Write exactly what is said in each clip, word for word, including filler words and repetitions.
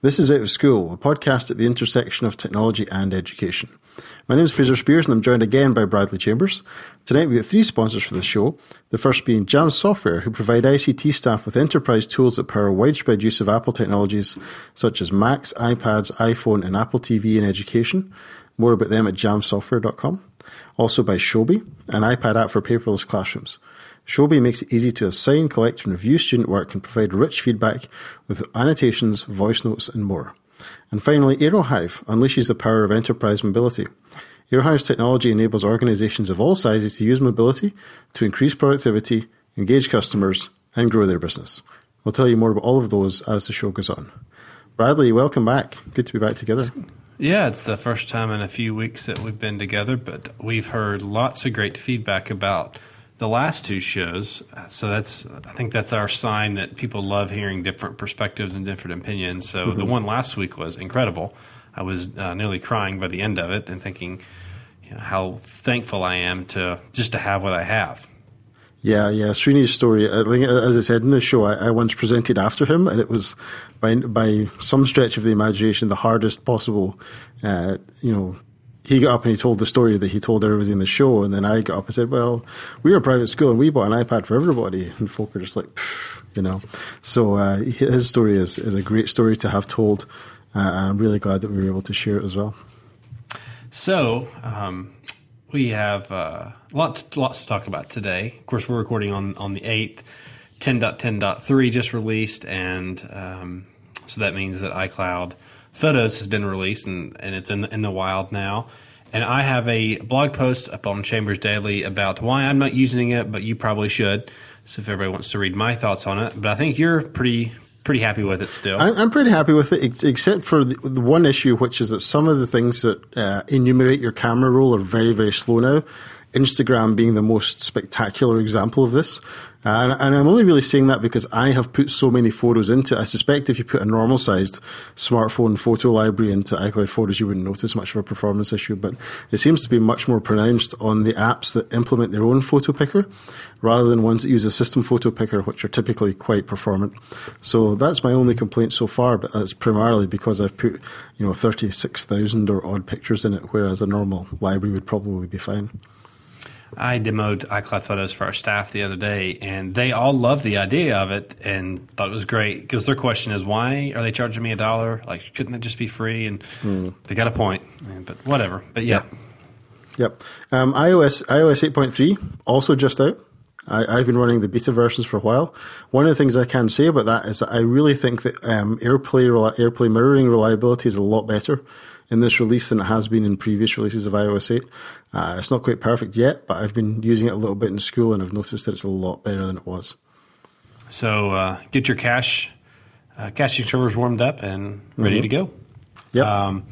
This is Out of School, a podcast at the intersection of technology and education. My name is Fraser Spears and I'm joined again by Bradley Chambers. Tonight we have three sponsors for the show, the first being Jam Software, who provide I C T staff with enterprise tools that power widespread use of Apple technologies such as Macs, iPads, iPhone and Apple T V in education. More about them at jam software dot com. Also by Shobi, an iPad app for paperless classrooms. Shobi makes it easy to assign, collect, and review student work and provide rich feedback with annotations, voice notes, and more. And finally, Aerohive unleashes the power of enterprise mobility. Aerohive's technology enables organizations of all sizes to use mobility to increase productivity, engage customers, and grow their business. We'll tell you more about all of those as the show goes on. Bradley, welcome back. Good to be back together. Yeah, it's the first time in a few weeks that we've been together, but we've heard lots of great feedback about the last two shows, so that's I think that's our sign that people love hearing different perspectives and different opinions. So mm-hmm. The one last week was incredible. I was uh, nearly crying by the end of it and thinking, you know, how thankful I am to just to have what I have. Yeah, yeah. Srini's story, I think, as I said in the show, I, I once presented after him, and it was by by some stretch of the imagination the hardest possible, uh, you know. He got up and he told the story that he told everybody in the show, and then I got up and said, well, we were a private school and we bought an iPad for everybody, and folk are just like, you know. So uh, his story is, is a great story to have told, uh, and I'm really glad that we were able to share it as well. So um, we have uh, lots, lots to talk about today. Of course, we're recording on, on the eighth. ten point ten point three just released, and um, so that means that iCloud Photos has been released, and, and it's in the, in the wild now. And I have a blog post up on Chambers Daily about why I'm not using it, but you probably should. So if everybody wants to read my thoughts on it. But I think you're pretty pretty happy with it still. I'm pretty happy with it, ex- except for the, the one issue, which is that some of the things that uh, enumerate your camera roll are very, very slow now. Instagram being the most spectacular example of this. Uh, and, and I'm only really saying that because I have put so many photos into it. I suspect if you put a normal-sized smartphone photo library into iCloud Photos, you wouldn't notice much of a performance issue. But it seems to be much more pronounced on the apps that implement their own photo picker rather than ones that use a system photo picker, which are typically quite performant. So that's my only complaint so far, but that's primarily because I've put, you know, thirty-six thousand or odd pictures in it, whereas a normal library would probably be fine. I demoed iCloud Photos for our staff the other day, and they all loved the idea of it and thought it was great, because their question is, why are they charging me a dollar? Like, couldn't it just be free? And mm. they got a point, but whatever. But yeah. Yep. yep. Um, iOS iOS eight point three, also just out. I, I've been running the beta versions for a while. One of the things I can say about that is that I really think that um, AirPlay AirPlay mirroring reliability is a lot better in this release than it has been in previous releases of iOS eight. Uh, it's not quite perfect yet, but I've been using it a little bit in school, and I've noticed that it's a lot better than it was. So uh, get your cache uh, caching servers warmed up and ready mm-hmm. to go. Yep. Um,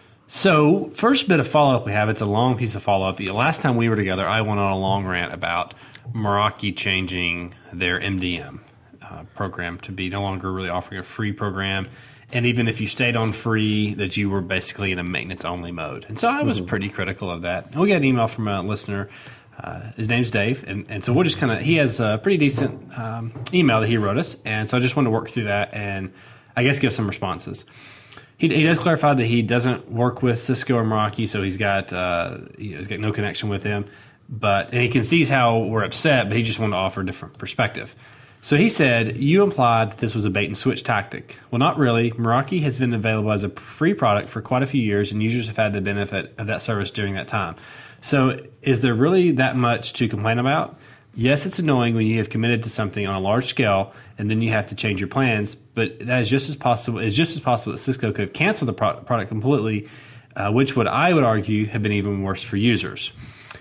so first bit of follow-up we have, it's a long piece of follow-up. The last time we were together, I went on a long rant about Meraki changing their M D M uh, program to be no longer really offering a free program. And even if you stayed on free, that you were basically in a maintenance-only mode. And so I was mm-hmm. pretty critical of that. And we got an email from a listener. Uh, his name's Dave. And, and so we'll just kind of – he has a pretty decent um, email that he wrote us. And so I just wanted to work through that and I guess give some responses. He, he does clarify that he doesn't work with Cisco or Meraki, so he's got, uh, he's got no connection with them. But and he can see how we're upset, but he just wanted to offer a different perspective. So he said, you implied that this was a bait-and-switch tactic. Well, not really. Meraki has been available as a free product for quite a few years, and users have had the benefit of that service during that time. So is there really that much to complain about? Yes, it's annoying when you have committed to something on a large scale, and then you have to change your plans, but that is just as possible. It's just as possible that Cisco could have canceled the pro- product completely, uh, which would, I would argue, have been even worse for users.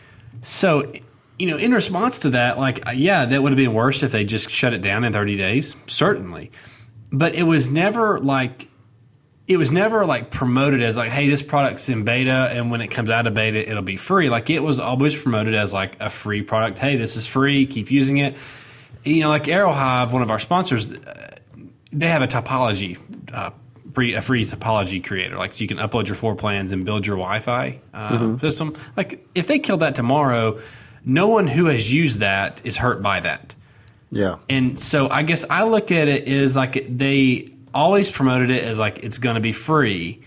So, you know, in response to that, like, yeah, that would have been worse if they just shut it down in thirty days, certainly. But it was never like, it was never like promoted as like, hey, this product's in beta, and when it comes out of beta, it'll be free. Like, it was always promoted as like a free product. Hey, this is free, keep using it. You know, like Aerohive, one of our sponsors, they have a topology, uh, free, a free topology creator. Like, so you can upload your floor plans and build your Wi-Fi uh, mm-hmm. system. Like, if they killed that tomorrow, no one who has used that is hurt by that. Yeah. And so I guess I look at it as like they always promoted it as like it's going to be free,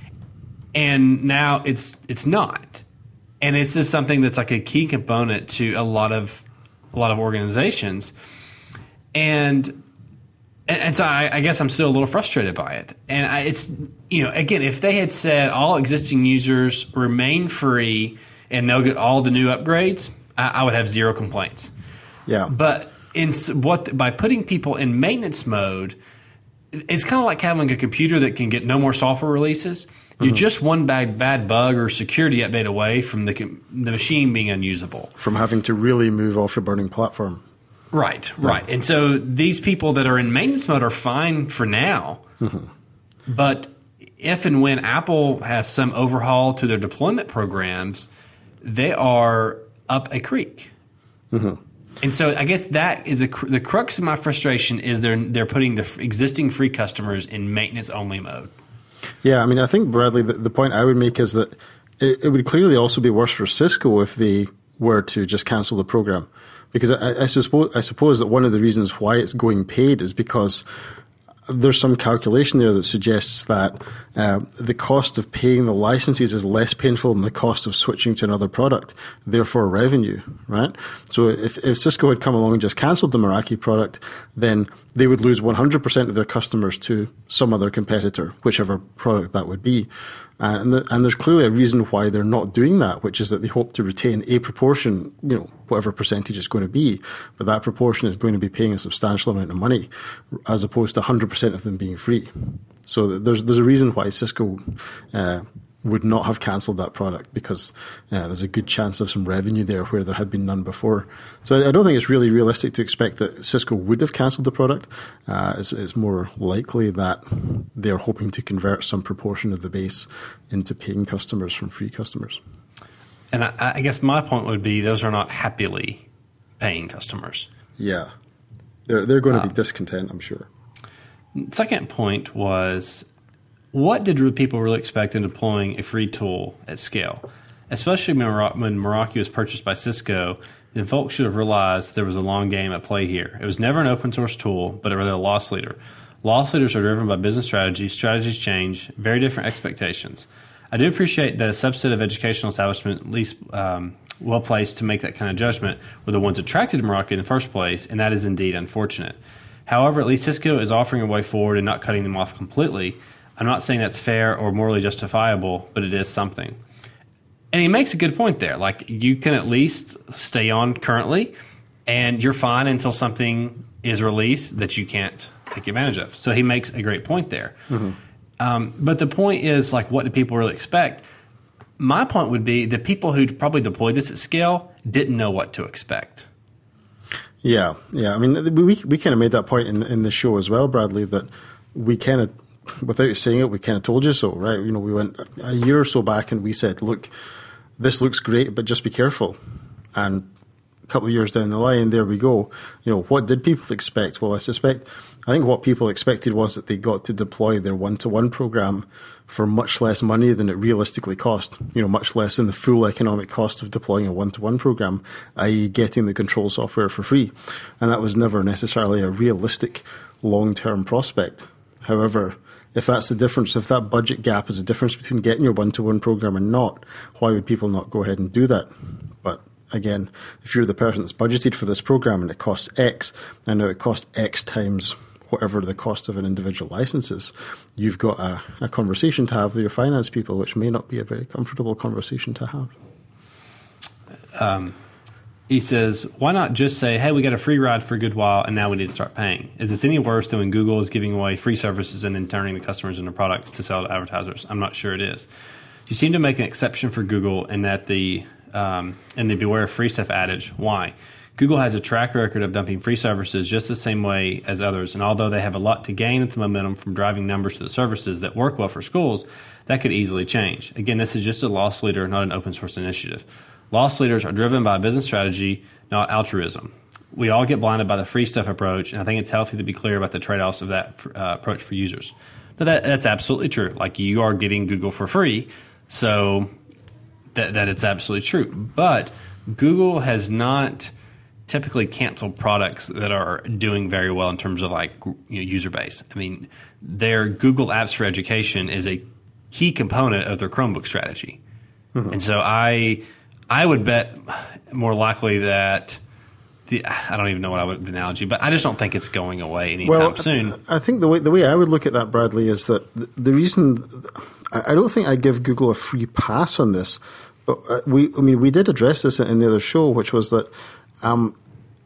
and now it's it's not. And it's just something that's like a key component to a lot of a lot of organizations. And and, and so I, I guess I'm still a little frustrated by it. And I, it's, you know, again, if they had said all existing users remain free and they'll get all the new upgrades, I, I would have zero complaints. Yeah. But in what by putting people in maintenance mode, it's kind of like having a computer that can get no more software releases. You're mm-hmm. just one bad bad bug or security update away from the the machine being unusable. From having to really move off your burning platform. Right, yeah. right. And so these people that are in maintenance mode are fine for now. Mm-hmm. But if and when Apple has some overhaul to their deployment programs, they are up a creek. Mm-hmm. And so I guess that is a, the crux of my frustration is they're they're putting the existing free customers in maintenance only mode. Yeah, I mean, I think, Bradley, the, the point I would make is that it, it would clearly also be worse for Cisco if they were to just cancel the program. Because I, I, suppose, I suppose that one of the reasons why it's going paid is because there's some calculation there that suggests that uh, the cost of paying the licenses is less painful than the cost of switching to another product, therefore revenue, right? So if, if Cisco had come along and just cancelled the Meraki product, then they would lose one hundred percent of their customers to some other competitor, whichever product that would be. Uh, and, the, and there's clearly a reason why they're not doing that, which is that they hope to retain a proportion, you know, whatever percentage it's going to be, but that proportion is going to be paying a substantial amount of money, as opposed to one hundred percent of them being free. So there's there's a reason why Cisco uh, would not have cancelled that product, because uh, there's a good chance of some revenue there where there had been none before. So I, I don't think it's really realistic to expect that Cisco would have cancelled the product. Uh, it's, it's more likely that they're hoping to convert some proportion of the base into paying customers from free customers. And I, I guess my point would be those are not happily paying customers. Yeah. They're, they're going to uh, be discontent, I'm sure. Second point was, what did people really expect in deploying a free tool at scale? Especially when Meraki was purchased by Cisco, then folks should have realized there was a long game at play here. It was never an open source tool, but rather a loss leader. Loss leaders are driven by business strategy. Strategies change, very different expectations. I do appreciate that a subset of educational establishments, at least um, well placed to make that kind of judgment, were the ones attracted to Meraki in the first place, and that is indeed unfortunate. However, at least Cisco is offering a way forward and not cutting them off completely. I'm not saying that's fair or morally justifiable, but it is something. And he makes a good point there. Like, you can at least stay on currently, and you're fine until something is released that you can't take advantage of. So he makes a great point there. Mm-hmm. Um, but the point is, like, what do people really expect? My point would be the people who probably deployed this at scale didn't know what to expect. Yeah, yeah. I mean, we we kind of made that point in in the show as well, Bradley, that we kind of, without saying it, we kind of told you so, right? You know, we went a year or so back and we said, look, this looks great, but just be careful. And a couple of years down the line, there we go. You know, what did people expect? Well, I suspect, I think what people expected was that they got to deploy their one-to-one program for much less money than it realistically cost. You know, much less than the full economic cost of deploying a one-to-one program, that is getting the control software for free. And that was never necessarily a realistic long-term prospect. However, if that's the difference, if that budget gap is the difference between getting your one-to-one program and not, why would people not go ahead and do that? But again, if you're the person that's budgeted for this program and it costs X, and now it costs X times whatever the cost of an individual license is, you've got a, a conversation to have with your finance people, which may not be a very comfortable conversation to have. Um, he says, why not just say, hey, we got a free ride for a good while, and now we need to start paying? Is this any worse than when Google is giving away free services and then turning the customers into products to sell to advertisers? I'm not sure it is. You seem to make an exception for Google in that the um, and the beware of free stuff adage. Why? Google has a track record of dumping free services just the same way as others, and although they have a lot to gain with the momentum from driving numbers to the services that work well for schools, that could easily change. Again, this is just a loss leader, not an open source initiative. Loss leaders are driven by business strategy, not altruism. We all get blinded by the free stuff approach, and I think it's healthy to be clear about the trade-offs of that uh, approach for users. Now, that, that's absolutely true. Like, you are getting Google for free, so that, that it's absolutely true. But Google has not typically canceled products that are doing very well in terms of like you know, user base. I mean, their Google Apps for Education is a key component of their Chromebook strategy. Mm-hmm. And so I I would bet more likely that the I don't even know what I would the analogy, but I just don't think it's going away anytime well, soon. I think the way the way I would look at that, Bradley, is that the, the reason I don't think I give Google a free pass on this, but we I mean we did address this in the other show, which was that um,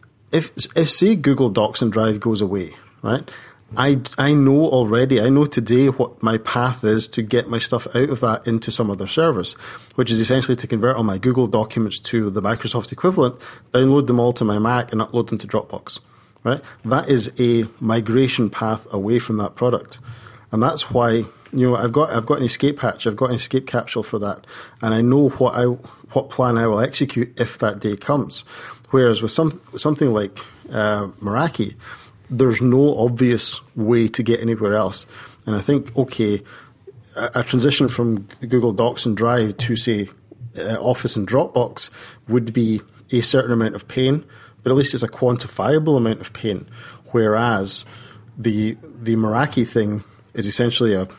if if say Google Docs and Drive goes away, right? I, I know already, I know today what my path is to get my stuff out of that into some other service, which is essentially to convert all my Google documents to the Microsoft equivalent, download them all to my Mac and upload them to Dropbox, right? That is a migration path away from that product. And that's why, you know, I've got, I've got an escape hatch, I've got an escape capsule for that. And I know what I, what plan I will execute if that day comes. Whereas with some, something like, uh, Meraki, there's no obvious way to get anywhere else. And I think, okay, a, a transition from Google Docs and Drive to, say, uh, Office and Dropbox would be a certain amount of pain, but at least it's a quantifiable amount of pain. Whereas the the Meraki thing is essentially a,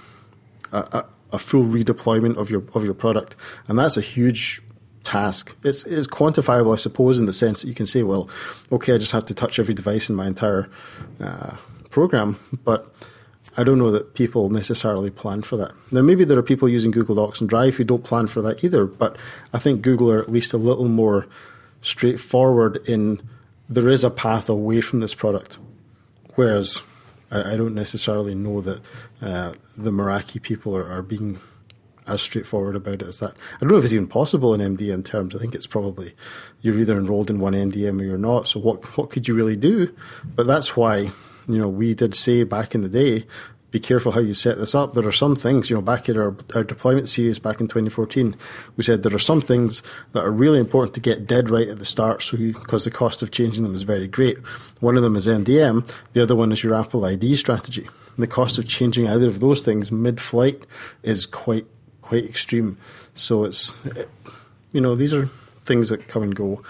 a, a full redeployment of your of your product. And that's a huge task. It's, it's quantifiable, I suppose, in the sense that you can say, well, okay, I just have to touch every device in my entire uh, program, but I don't know that people necessarily plan for that. Now, maybe there are people using Google Docs and Drive who don't plan for that either, but I think Google are at least a little more straightforward in there is a path away from this product, whereas I, I don't necessarily know that uh, the Meraki people are, are being as straightforward about it as that. I don't know if it's even possible in M D M terms. I think it's probably you're either enrolled in one M D M or you're not. So what what could you really do? But that's why, you know, we did say back in the day, be careful how you set this up. There are some things, you know, back in our, our deployment series back in twenty fourteen, we said there are some things that are really important to get dead right at the start, so because the cost of changing them is very great. One of them is M D M. The other one is your Apple I D strategy. And the cost of changing either of those things mid-flight is quite quite extreme. So it's, you know, these are things that come and go.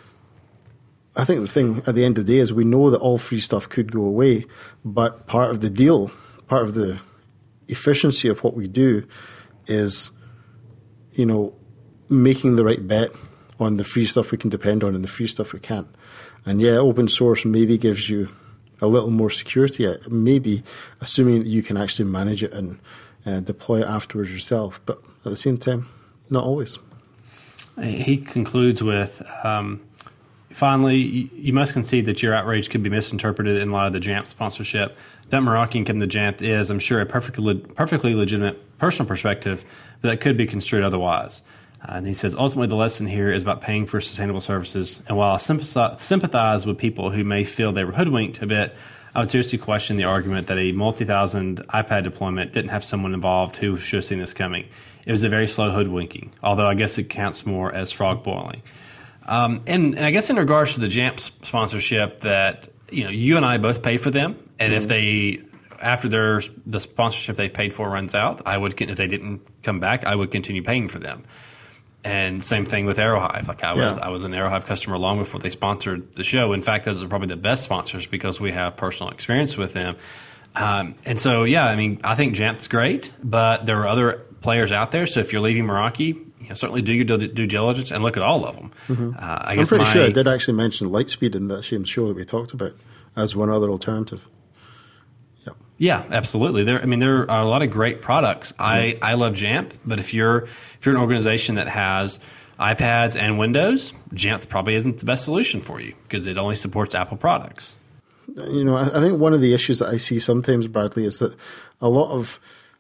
I think the thing at the end of the day is we know that all free stuff could go away, but part of the deal, part of the efficiency of what we do is, you know, making the right bet on the free stuff we can depend on and the free stuff we can't. And yeah, open source maybe gives you a little more security, maybe assuming that you can actually manage it and Uh, deploy it afterwards yourself, but at the same time, not always. He concludes with, um, finally, you must concede that your outrage could be misinterpreted in light of the Jamf sponsorship. That Meraki income the Jamf is, I'm sure, a perfectly, perfectly legitimate personal perspective that could be construed otherwise. Uh, and he says, ultimately, the lesson here is about paying for sustainable services. And while I sympathize, sympathize with people who may feel they were hoodwinked a bit, I would seriously question the argument that a multi-thousand iPad deployment didn't have someone involved who should have seen this coming. It was a very slow hoodwinking, although I guess it counts more as frog boiling. Um, and, and I guess in regards to the Jamf sponsorship, that you know, you and I both paid for them, and mm-hmm. if they after their the sponsorship they paid for runs out, I would if they didn't come back, I would continue paying for them. And same thing with Aerohive. Like I was, yeah. I was an Aerohive customer long before they sponsored the show. In fact, those are probably the best sponsors because we have personal experience with them. Um, and so, yeah, I mean, I think Jamf's great, but there are other players out there. So if you're leaving Meraki, you know, certainly do your due, due diligence and look at all of them. Mm-hmm. Uh, I I'm guess pretty my, sure I did actually mention Lightspeed in that same show that we talked about as one other alternative. Yep. Yeah, absolutely. There, I mean, there are a lot of great products. I, I love Jamf, but if you're if you're an organization that has iPads and Windows, Jamf probably isn't the best solution for you because it only supports Apple products. You know, I, I think one of the issues that I see sometimes, Bradley, is that a lot of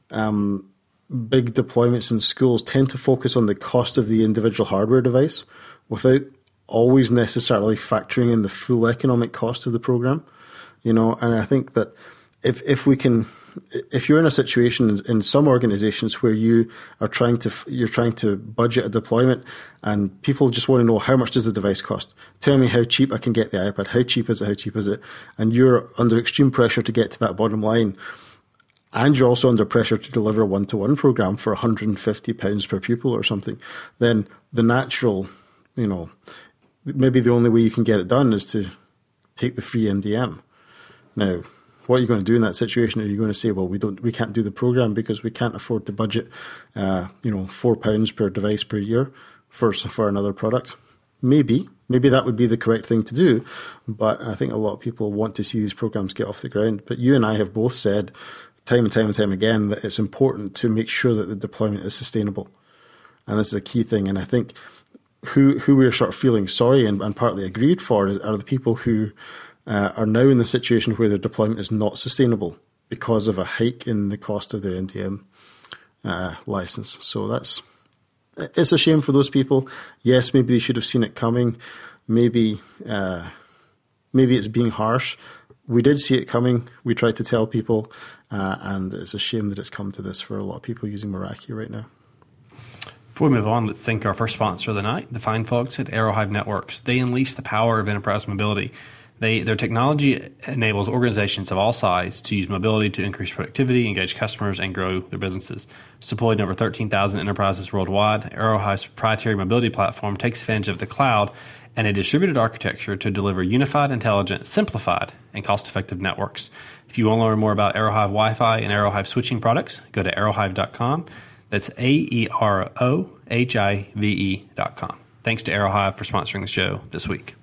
um, big deployments in schools tend to focus on the cost of the individual hardware device without always necessarily factoring in the full economic cost of the program. You know, and I think that if if we can, if you're in a situation in, in some organizations where you are trying to you're trying to budget a deployment and people just want to know how much does the device cost? Tell me how cheap I can get the iPad. How cheap is it? How cheap is it? And you're under extreme pressure to get to that bottom line. And you're also under pressure to deliver a one-to-one program for one hundred fifty pounds per pupil or something. Then the natural, you know, maybe the only way you can get it done is to take the free M D M. Now, what are you going to do in that situation? Are you going to say, well, we don't, we can't do the program because we can't afford to budget, uh, you know, four pounds per device per year for for another product? Maybe, maybe that would be the correct thing to do, but I think a lot of people want to see these programs get off the ground. But you and I have both said time and time and time again that it's important to make sure that the deployment is sustainable, and this is a key thing. And I think who who we're sort of feeling sorry and, and partly agreed for is, are the people who Uh, are now in the situation where their deployment is not sustainable because of a hike in the cost of their M D M uh, license. So that's, it's a shame for those people. Yes, maybe they should have seen it coming. Maybe uh, maybe it's being harsh. We did see it coming. We tried to tell people, uh, and it's a shame that it's come to this for a lot of people using Meraki right now. Before we move on, let's thank our first sponsor of the night, the fine folks at Aerohive Networks. They unleash the power of enterprise mobility. They, their technology enables organizations of all sizes to use mobility to increase productivity, engage customers, and grow their businesses. It's deployed in over thirteen thousand enterprises worldwide. Aerohive's proprietary mobility platform takes advantage of the cloud and a distributed architecture to deliver unified, intelligent, simplified, and cost-effective networks. If you want to learn more about Aerohive Wi-Fi and Aerohive switching products, go to aerohive dot com. That's A E R O H I V E dot com. Thanks to Aerohive for sponsoring the show this week.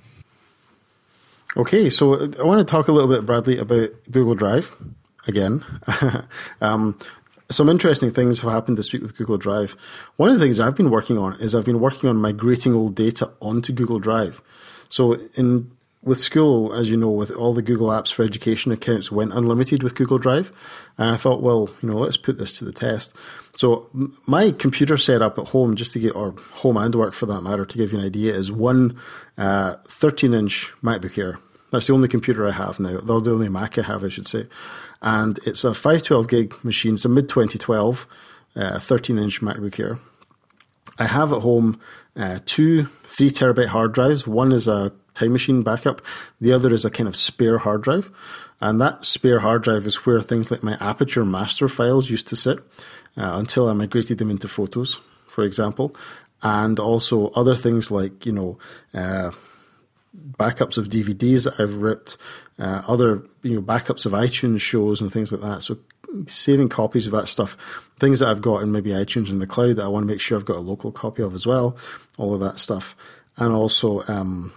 Okay, so I want to talk a little bit, Bradley, about Google Drive again. um, some interesting things have happened this week with Google Drive. One of the things I've been working on is I've been working on migrating old data onto Google Drive. So in with school, as you know, with all the Google Apps for Education accounts went unlimited with Google Drive. And I thought, well, you know, let's put this to the test. So my computer setup at home, just to get, or home and work for that matter, to give you an idea, is one uh, thirteen-inch MacBook Air. That's the only computer I have now, the only Mac I have, I should say. And it's a five twelve gig machine. It's a mid twenty twelve uh, thirteen-inch MacBook Air. I have at home uh, two three terabyte hard drives. One is a Time Machine backup. The other is a kind of spare hard drive. And that spare hard drive is where things like my Aperture master files used to sit uh, until I migrated them into Photos, for example. And also other things like, you know, uh, backups of D V Ds that I've ripped, uh, other, you know, backups of iTunes shows and things like that. So saving copies of that stuff, things that I've got in maybe iTunes in the cloud that I want to make sure I've got a local copy of as well, all of that stuff. And also um,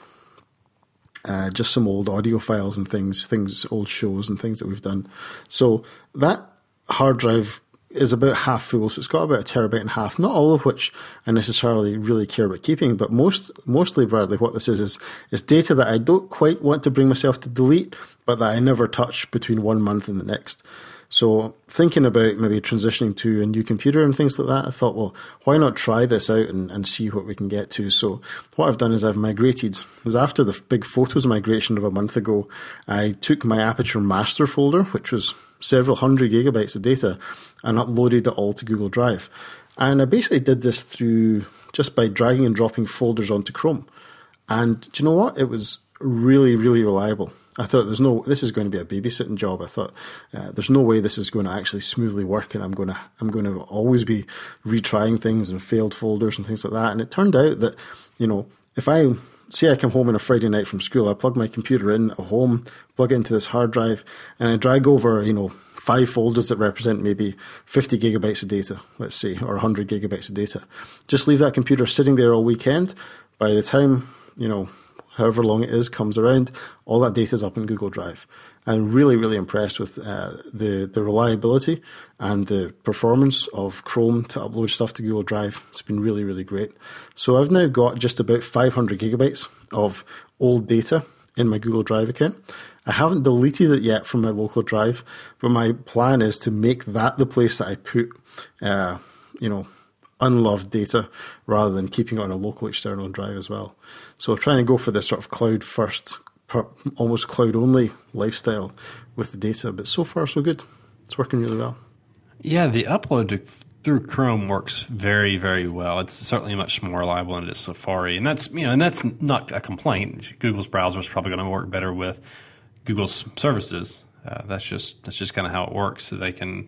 uh, just some old audio files and things, things, old shows and things that we've done. So that hard drive is about half full, so it's got about a terabyte and a half, not all of which I necessarily really care about keeping, but most, mostly, Bradley, what this is, is, is data that I don't quite want to bring myself to delete, but that I never touch between one month and the next. So thinking about maybe transitioning to a new computer and things like that, I thought, well, why not try this out and, and see what we can get to? So what I've done is I've migrated. It was after the big Photos migration of a month ago. I took my Aperture master folder, which was several hundred gigabytes of data, and uploaded it all to Google Drive. And I basically did this through just by dragging and dropping folders onto Chrome. And do you know what? It was really, really reliable. I thought there's no, this is going to be a babysitting job. I thought uh, there's no way this is going to actually smoothly work, and I'm going to, I'm going to always be retrying things and failed folders and things like that. And it turned out that, you know, if I say I come home on a Friday night from school, I plug my computer in at home, plug it into this hard drive, and I drag over, you know, five folders that represent maybe fifty gigabytes of data, let's say, or one hundred gigabytes of data. Just leave that computer sitting there all weekend. By the time, you know, however long it is, comes around, all that data is up in Google Drive. I'm really, really impressed with uh, the, the reliability and the performance of Chrome to upload stuff to Google Drive. It's been really, really great. So I've now got just about five hundred gigabytes of old data in my Google Drive account. I haven't deleted it yet from my local drive, but my plan is to make that the place that I put, uh, you know, unloved data rather than keeping it on a local external drive as well. So trying to go for this sort of cloud first, almost cloud only lifestyle with the data, but so far so good. It's working really well. Yeah, the upload to, through Chrome works very, very well. It's certainly much more reliable than it is Safari, and that's, you know, and that's not a complaint. Google's browser is probably going to work better with Google's services. Uh, that's just that's just kind of how it works. So they can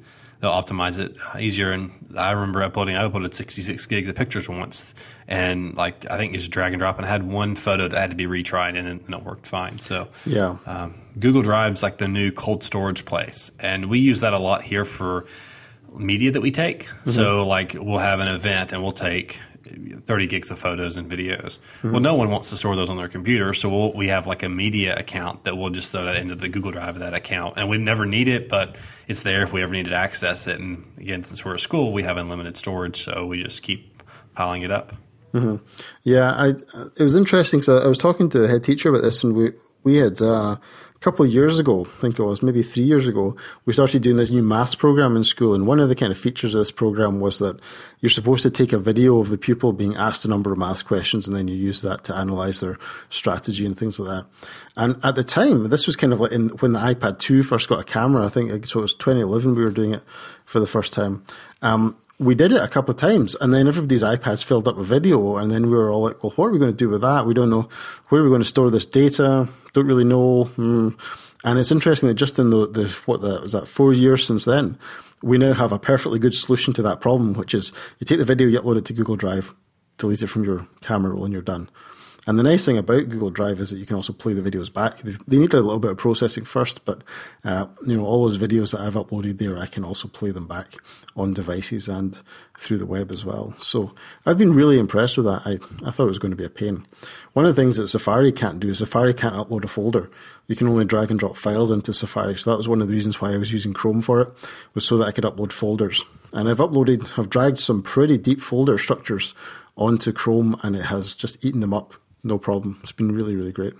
they'll optimize it easier. And I remember uploading, I uploaded sixty-six gigs of pictures once, and like I think just drag and drop, and I had one photo that had to be retried, and it, and it worked fine. So yeah, um, Google Drive's like the new cold storage place, and we use that a lot here for media that we take. Mm-hmm. So like we'll have an event and we'll take thirty gigs of photos and videos. Mm-hmm. Well, no one wants to store those on their computer, so we'll, we have like a media account that we'll just throw that into the Google Drive of that account, and we never need it, but it's there if we ever need to access it. And again, since we're a school, we have unlimited storage, so we just keep piling it up. Mm-hmm. Yeah, I, it was interesting because I, I was talking to the head teacher about this, and we we had uh, a couple of years ago, I think it was maybe three years ago, we started doing this new maths program in school, and one of the kind of features of this program was that you're supposed to take a video of the pupil being asked a number of maths questions, and then you use that to analyze their strategy and things like that. And at the time, this was kind of like in, when the iPad two first got a camera, I think, so it was twenty eleven we were doing it for the first time. Um, we did it a couple of times, and then everybody's iPads filled up with video, and then we were all like, well, what are we going to do with that? We don't know. Where are we going to store this data? Don't really know. Mm. And it's interesting that just in the, the what the, was that, four years since then, we now have a perfectly good solution to that problem, which is you take the video, you upload it to Google Drive, delete it from your camera roll, and you're done. And the nice thing about Google Drive is that you can also play the videos back. They need a little bit of processing first, but uh, you know, all those videos that I've uploaded there, I can also play them back on devices and through the web as well. So I've been really impressed with that. I, I thought it was going to be a pain. One of the things that Safari can't do is Safari can't upload a folder. You can only drag and drop files into Safari. So that was one of the reasons why I was using Chrome for it, was so that I could upload folders. And I've uploaded, I've dragged some pretty deep folder structures onto Chrome, and it has just eaten them up. No problem. It's been really, really great.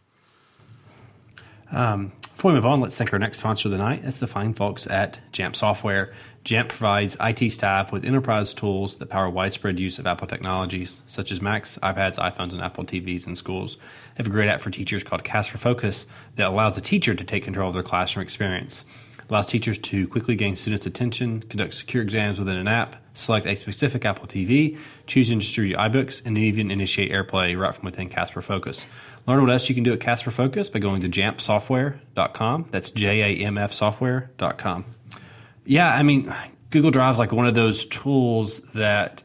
Um, before we move on, let's thank our next sponsor of the night. That's the fine folks at Jamf Software. Jamf provides I T staff with enterprise tools that power widespread use of Apple technologies, such as Macs, iPads, iPhones, and Apple T Vs in schools. They have a great app for teachers called Cast for Focus that allows the teacher to take control of their classroom experience. It allows teachers to quickly gain students' attention, conduct secure exams within an app, select a specific Apple T V, choose and distribute iBooks, and even initiate AirPlay right from within Casper Focus. Learn what else you can do at Casper Focus by going to jamf software dot com. That's J A M F software dot com. Yeah, I mean, Google Drive is like one of those tools that,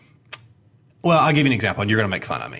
well, I'll give you an example, and you're going to make fun of me.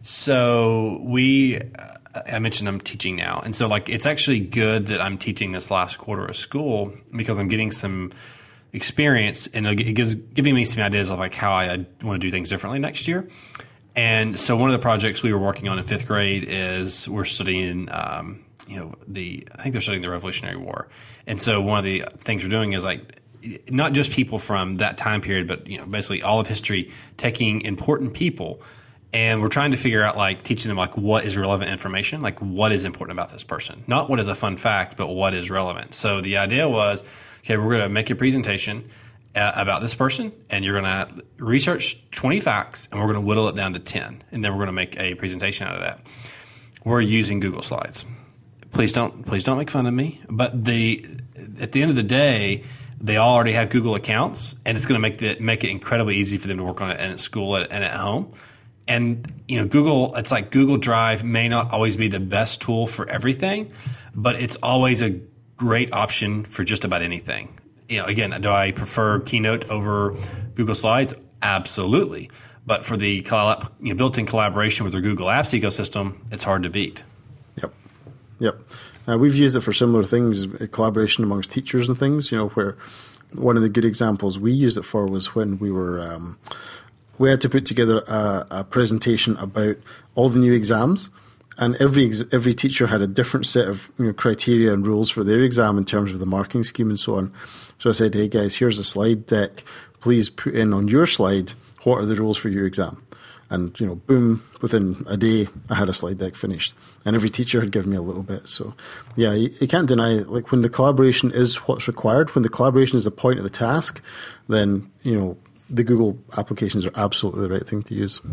So we... I mentioned I'm teaching now. And so like it's actually good that I'm teaching this last quarter of school because I'm getting some experience, and it gives giving me some ideas of like how I, I want to do things differently next year. And so one of the projects we were working on in fifth grade is we're studying, um, you know, the I think they're studying the Revolutionary War. And so one of the things we're doing is like not just people from that time period, but you know, basically all of history, taking important people. And we're trying to figure out, like, teaching them, like, what is relevant information, like, what is important about this person. Not what is a fun fact, but what is relevant. So the idea was, okay, we're going to make a presentation uh, about this person, and you're going to research twenty facts, and we're going to whittle it down to ten. And then we're going to make a presentation out of that. We're using Google Slides. Please don't, please don't make fun of me. But the at the end of the day, they all already have Google accounts, and it's going to make the, make it incredibly easy for them to work on it and at school and at home. And, you know, Google, it's like Google Drive may not always be the best tool for everything, but it's always a great option for just about anything. You know, again, do I prefer Keynote over Google Slides? Absolutely. But for the collab, you know, built-in collaboration with their Google Apps ecosystem, it's hard to beat. Yep. Yep. Uh, we've used it for similar things, collaboration amongst teachers and things, you know, where one of the good examples we used it for was when we were... Um, we had to put together a, a presentation about all the new exams, and every every teacher had a different set of you know, criteria and rules for their exam in terms of the marking scheme and so on. So I said, hey guys, here's a slide deck. Please put in on your slide what are the rules for your exam. And, you know, boom, within a day, I had a slide deck finished. And every teacher had given me a little bit. So, yeah, you, you can't deny, like, when the collaboration is what's required, when the collaboration is the point of the task, then, you know, the Google applications are absolutely the right thing to use.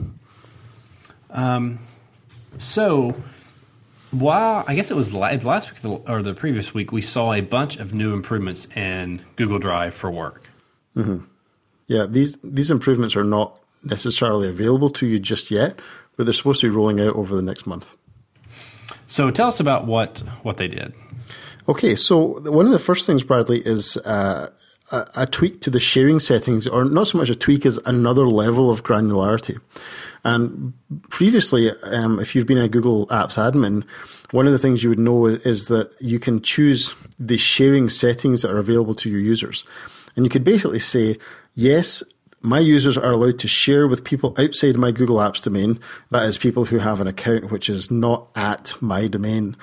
Um, so, while I guess it was last week or the previous week, we saw a bunch of new improvements in Google Drive for Work. Mm-hmm. Yeah, these these improvements are not necessarily available to you just yet, but they're supposed to be rolling out over the next month. So, tell us about what what they did. Okay, so one of the first things, Bradley, is uh, a, a tweak to the sharing settings, or not so much a tweak as another level of granularity. And previously, um, if you've been a Google Apps admin, one of the things you would know is that you can choose the sharing settings that are available to your users. And you could basically say, yes, my users are allowed to share with people outside my Google Apps domain. That is people who have an account which is not at my domain.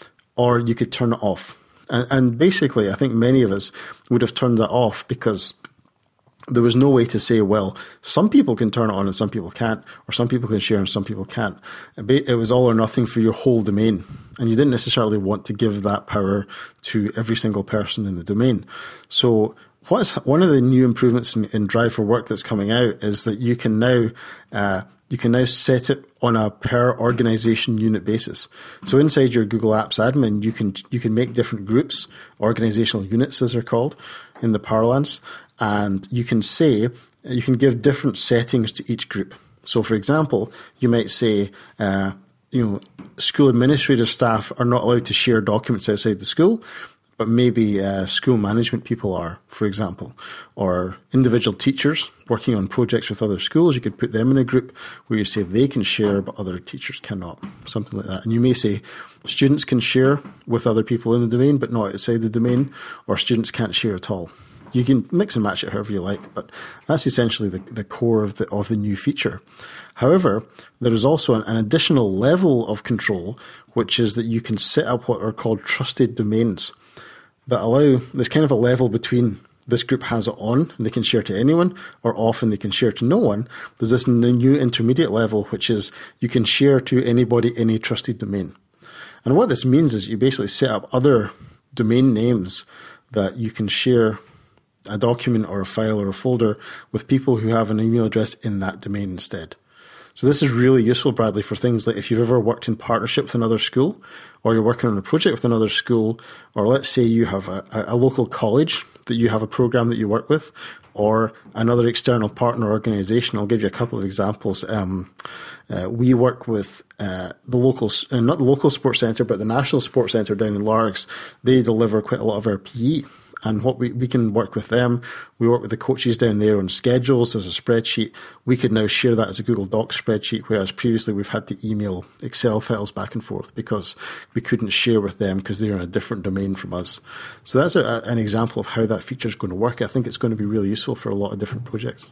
Or you could turn it off. And, and basically, I think many of us would have turned that off because there was no way to say, well, some people can turn it on and some people can't, or some people can share and some people can't. It was all or nothing for your whole domain. And you didn't necessarily want to give that power to every single person in the domain. So what is, one of the new improvements in, in Drive for Work that's coming out is that you can now uh, you can now set it on a per organization unit basis. So inside your Google Apps admin, you can you can make different groups, organizational units as they're called in the parlance, and you can say you can give different settings to each group. So, for example, you might say, uh, you know, school administrative staff are not allowed to share documents outside the school, but maybe uh, school management people are, for example, or individual teachers working on projects with other schools. You could put them in a group where you say they can share, but other teachers cannot, something like that. And you may say students can share with other people in the domain, but not outside the domain, or students can't share at all. You can mix and match it however you like, but that's essentially the, the core of the of the new feature. However, there is also an, an additional level of control, which is that you can set up what are called trusted domains that allow, there's kind of a level between this group has it on and they can share to anyone, or off and they can share to no one. There's this new intermediate level, which is you can share to anybody in a trusted domain. And what this means is you basically set up other domain names that you can share a document or a file or a folder with people who have an email address in that domain instead. So this is really useful, Bradley, for things like if you've ever worked in partnership with another school, or you're working on a project with another school, or let's say you have a, a local college that you have a program that you work with, or another external partner organization. I'll give you a couple of examples. Um, uh, we work with uh, the local, uh, not the local sports centre, but the National Sports Centre down in Largs. They deliver quite a lot of our P E. And what we, we can work with them, we work with the coaches down there on schedules. There's a spreadsheet. We could now share that as a Google Docs spreadsheet, whereas previously we've had to email Excel files back and forth because we couldn't share with them because they're in a different domain from us. So that's a, an example of how that feature is going to work. I think it's going to be really useful for a lot of different projects.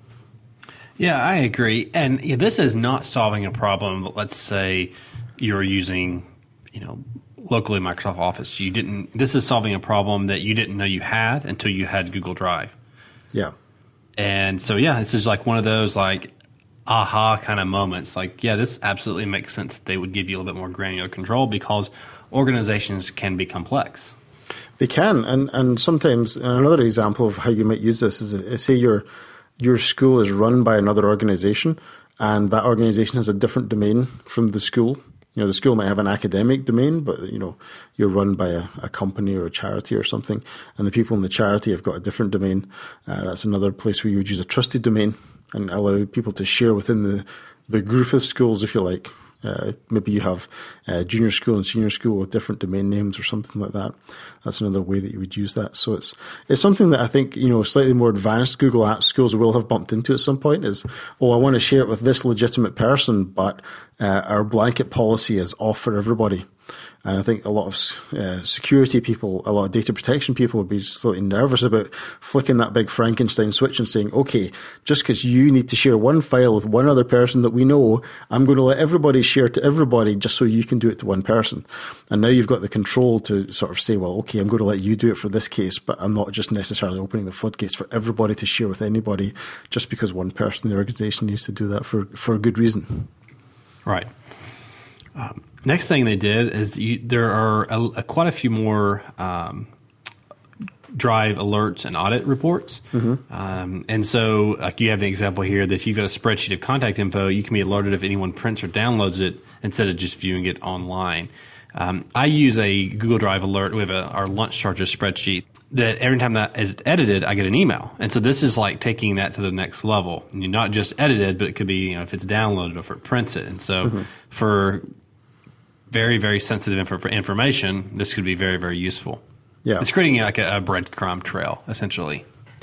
Yeah, I agree. And this is not solving a problem. Let's say you're using, you know, locally Microsoft Office. You didn't. This is solving a problem that you didn't know you had until you had Google Drive. Yeah. And so, yeah, this is like one of those like aha kind of moments. Like, yeah, this absolutely makes sense that they would give you a little bit more granular control because organizations can be complex. They can, and and sometimes another example of how you might use this is uh, say your your school is run by another organization, and that organization has a different domain from the school. You know, the school might have an academic domain, but, you know, you're run by a, a company or a charity or something, and the people in the charity have got a different domain. Uh, that's another place where you would use a trusted domain and allow people to share within the, the group of schools, if you like. Uh, maybe you have uh, junior school and senior school with different domain names or something like that. That's another way that you would use that. So it's it's something that I think, you know, slightly more advanced Google Apps schools will have bumped into at some point is, oh, I want to share it with this legitimate person, but uh, our blanket policy is off for everybody. And I think a lot of uh, security people, a lot of data protection people would be slightly nervous about flicking that big Frankenstein switch and saying, okay, just because you need to share one file with one other person that we know, I'm going to let everybody share to everybody just so you can do it to one person. And now you've got the control to sort of say, well, okay, I'm going to let you do it for this case, but I'm not just necessarily opening the floodgates for everybody to share with anybody just because one person in the organization needs to do that for, for a good reason. Right. Um, next thing they did is you, there are a, a, quite a few more um, Drive alerts and audit reports. Mm-hmm. Um, and so like you have the example here that if you've got a spreadsheet of contact info, you can be alerted if anyone prints or downloads it instead of just viewing it online. Um, I use a Google Drive alert. We have a, our lunch charges spreadsheet that every time that is edited, I get an email. And so this is like taking that to the next level. And you're not just edited, but it could be, you know, if it's downloaded or if it prints it. And so mm-hmm. for very, very sensitive inf- information, this could be very, very useful. Yeah. It's creating like a, a breadcrumb trail, essentially.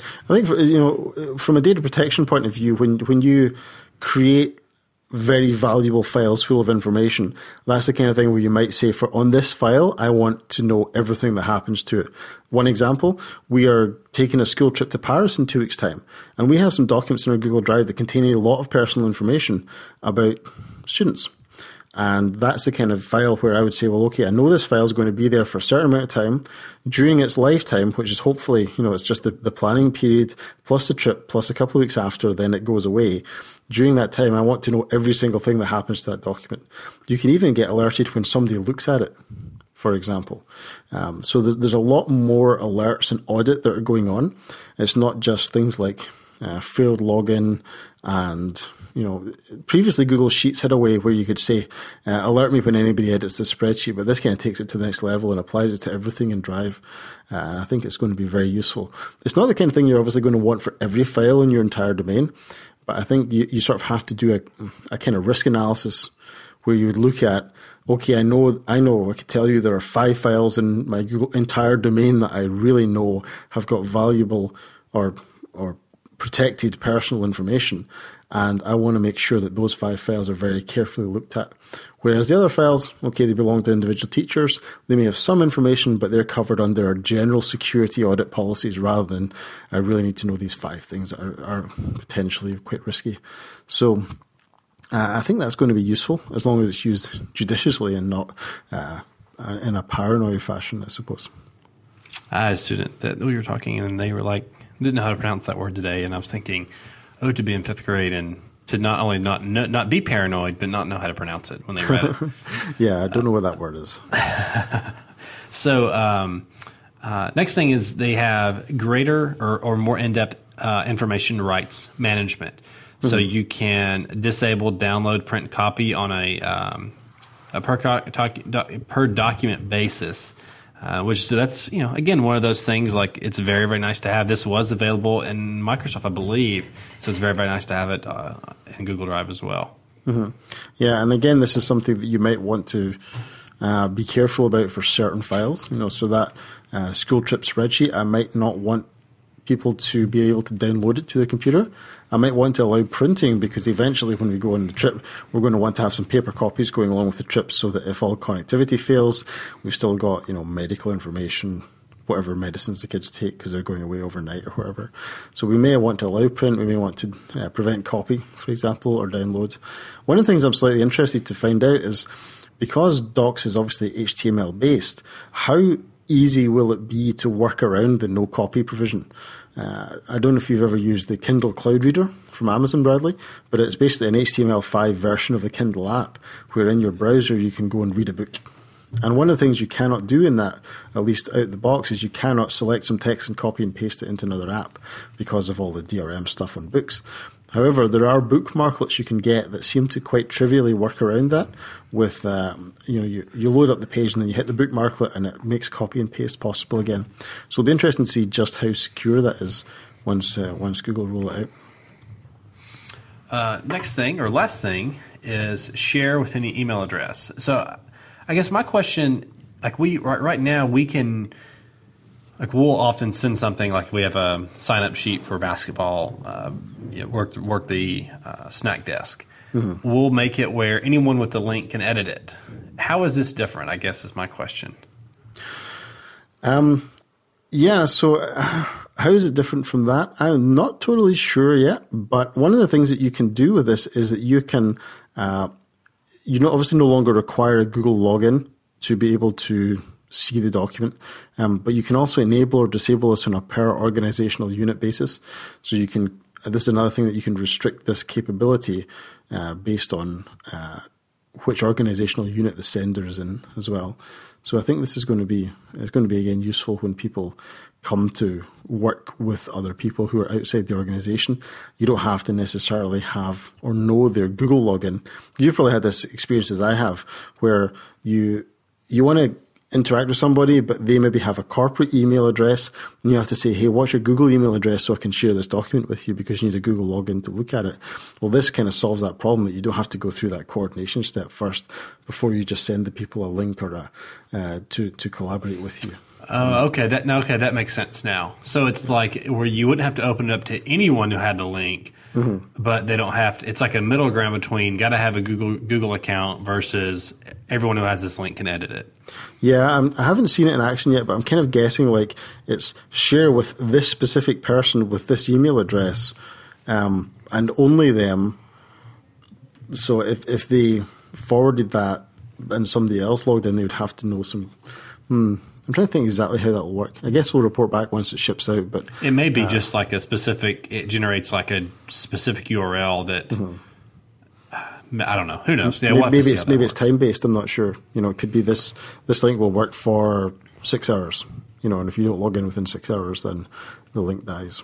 I think, for, you know, from a data protection point of view, when when you create very valuable files full of information, that's the kind of thing where you might say, for on this file, I want to know everything that happens to it. One example, we are taking a school trip to Paris in two weeks' time, and we have some documents in our Google Drive that contain a lot of personal information about students. And that's the kind of file where I would say, well, okay, I know this file is going to be there for a certain amount of time during its lifetime, which is hopefully, you know, it's just the, the planning period plus the trip plus a couple of weeks after, then it goes away. During that time, I want to know every single thing that happens to that document. You can even get alerted when somebody looks at it, for example. Um, so there's, there's a lot more alerts and audit that are going on. It's not just things like uh, failed login and... You know, previously Google Sheets had a way where you could say, uh, alert me when anybody edits the spreadsheet, but this kind of takes it to the next level and applies it to everything in Drive. Uh, and I think it's going to be very useful. It's not the kind of thing you're obviously going to want for every file in your entire domain, but I think you, you sort of have to do a, a kind of risk analysis where you would look at, okay, I know, I know, I could tell you there are five files in my Google entire domain that I really know have got valuable or, or protected personal information. And I want to make sure that those five files are very carefully looked at. Whereas the other files, okay, they belong to individual teachers. They may have some information, but they're covered under our general security audit policies rather than I really need to know these five things that are, are potentially quite risky. So uh, I think that's going to be useful as long as it's used judiciously and not uh, in a paranoid fashion, I suppose. I had a student that we were talking and they were like, didn't know how to pronounce that word today. And I was thinking, oh, to be in fifth grade and to not only not not be paranoid, but not know how to pronounce it when they read it. Yeah, I don't know what that word is. So um, uh, next thing is they have greater or, or more in-depth uh, information rights management. Mm-hmm. So you can disable, download, print, copy on a, um, a per, doc, per document basis. Uh, which so that's, you know, again, one of those things like it's very, very nice to have. This was available in Microsoft, I believe. So it's very, very nice to have it uh, in Google Drive as well. Mm-hmm. Yeah. And again, this is something that you might want to uh, be careful about for certain files. You know, so that uh, school trip spreadsheet, I might not want people to be able to download it to their computer. I might want to allow printing because eventually when we go on the trip, we're going to want to have some paper copies going along with the trip so that if all connectivity fails, we've still got, you know, medical information, whatever medicines the kids take because they're going away overnight or whatever. So we may want to allow print, we may want to uh, prevent copy, for example, or download. One of the things I'm slightly interested to find out is because Docs is obviously H T M L based, how easy will it be to work around the no copy provision? Uh, I don't know if you've ever used the Kindle Cloud Reader from Amazon, Bradley, but it's basically an H T M L five version of the Kindle app where in your browser you can go and read a book. And one of the things you cannot do in that, at least out the box, is you cannot select some text and copy and paste it into another app because of all the D R M stuff on books. However, there are bookmarklets you can get that seem to quite trivially work around that with, um, you know, you, you load up the page and then you hit the bookmarklet and it makes copy and paste possible again. So it'll be interesting to see just how secure that is once, uh, once Google roll it out. Uh, next thing, or last thing, is share with any email address. So I guess my question, like we, right, right now we can... Like we'll often send something like we have a sign-up sheet for basketball, uh, you know, work work the uh, snack desk. Mm-hmm. We'll make it where anyone with the link can edit it. How is this different? I guess is my question. Um, yeah. So uh, how is it different from that? I'm not totally sure yet. But one of the things that you can do with this is that you can, uh, you know, obviously no longer require a Google login to be able to see the document, um, but you can also enable or disable this on a per organizational unit basis. So you can, this is another thing that you can restrict this capability uh, based on uh, which organizational unit the sender is in as well. So I think this is going to be, it's going to be again useful when people come to work with other people who are outside the organization. You don't have to necessarily have or know their Google login. You've probably had this experience as I have, where you you want to interact with somebody, but they maybe have a corporate email address, and you have to say, hey, what's your Google email address so I can share this document with you because you need a Google login to look at it. Well, this kind of solves that problem that you don't have to go through that coordination step first before you just send the people a link or a, uh, to, to collaborate with you. Oh, okay. That no, okay, that makes sense now. So it's like where you wouldn't have to open it up to anyone who had the link, mm-hmm. but they don't have to. It's like a middle ground between got to have a Google Google account versus everyone who has this link can edit it. Yeah, I'm, I haven't seen it in action yet, but I'm kind of guessing like it's share with this specific person with this email address, um, and only them. So if if they forwarded that and somebody else logged in, they would have to know some. Hmm, I'm trying to think exactly how that will work. I guess we'll report back once it ships out. But it may be uh, just like a specific. It generates like a specific U R L that. Mm-hmm. I don't know. Who knows? Yeah, maybe we'll maybe it's maybe works. it's time based. I'm not sure. You know, it could be this this link will work for six hours. You know, and if you don't log in within six hours, then the link dies.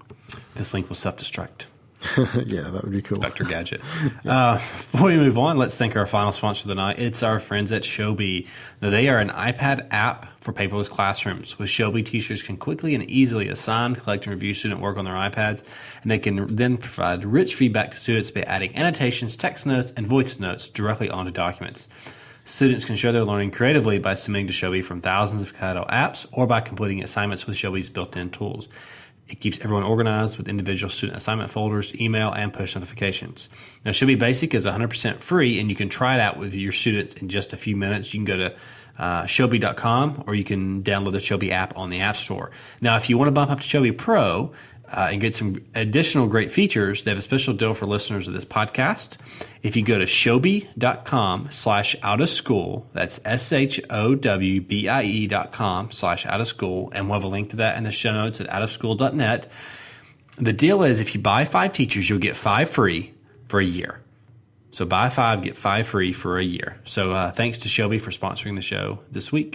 This link will self destruct. Yeah, that would be cool. Inspector Gadget. Yeah. Uh, before we move on, let's thank our final sponsor of the night. It's our friends at Shobi. Now, they are an iPad app for paperless classrooms. With Shobi, teachers can quickly and easily assign, collect, and review student work on their iPads, and they can then provide rich feedback to students by adding annotations, text notes, and voice notes directly onto documents. Students can share their learning creatively by submitting to Shobi from thousands of Kaido apps or by completing assignments with Shobi's built-in tools. It keeps everyone organized with individual student assignment folders, email, and push notifications. Now, Shobi Basic is one hundred percent free, and you can try it out with your students in just a few minutes. You can go to uh, shobi dot com, or you can download the Shobi app on the App Store. Now, if you want to bump up to Shobi Pro uh, and get some additional great features, they have a special deal for listeners of this podcast. If you go to shobi dot com slash out of school, that's S H O W B I E dot com slash out of school, and we'll have a link to that in the show notes at out of school dot net. The deal is if you buy five teachers, you'll get five free for a year. So buy five, get five free for a year. So uh, thanks to Shobi for sponsoring the show this week.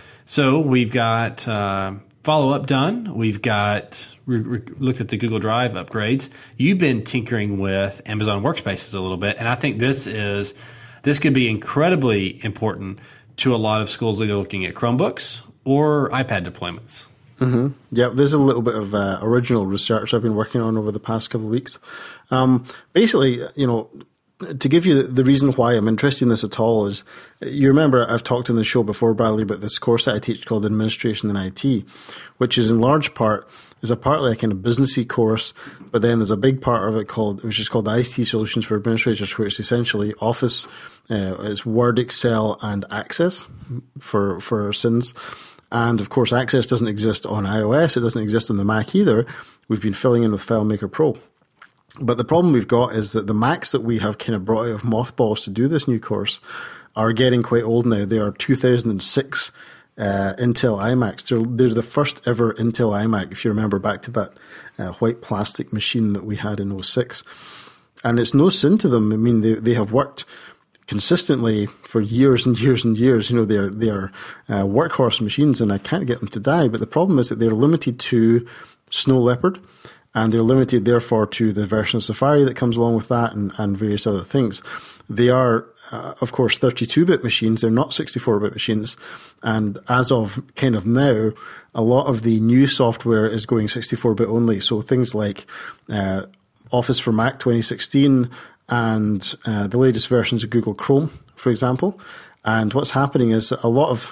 So we've got uh, follow-up done. We've got we, we looked at the Google Drive upgrades. You've been tinkering with Amazon Workspaces a little bit, and I think this is this could be incredibly important to a lot of schools either looking at Chromebooks or iPad deployments. Mm-hmm. Yeah, there's a little bit of uh, original research I've been working on over the past couple of weeks. Um, basically, you know, to give you the reason why I'm interested in this at all is, you remember I've talked in the show before, Bradley, about this course that I teach called Administration in I T, which is in large part, is a partly a kind of businessy course, but then there's a big part of it called, which is called I T Solutions for Administrators, where it's essentially Office, uh, it's Word, Excel, and Access for, for S I Ns. And of course, Access doesn't exist on iOS. It doesn't exist on the Mac either. We've been filling in with FileMaker Pro. But the problem we've got is that the Macs that we have kind of brought out of mothballs to do this new course are getting quite old now. They are two thousand six uh, Intel iMacs. They're, they're the first ever Intel iMac, if you remember back to that uh, white plastic machine that we had in oh six. And it's no sin to them. I mean, they, they have worked consistently for years and years and years. You know, they're, they're uh, workhorse machines, and I can't get them to die. But the problem is that they're limited to Snow Leopard, and they're limited, therefore, to the version of Safari that comes along with that, and, and various other things. They are, uh, of course, thirty-two bit machines. They're not sixty-four bit machines. And as of kind of now, a lot of the new software is going sixty-four bit only. So things like uh, Office for Mac twenty sixteen and uh, the latest versions of Google Chrome, for example. And what's happening is a lot of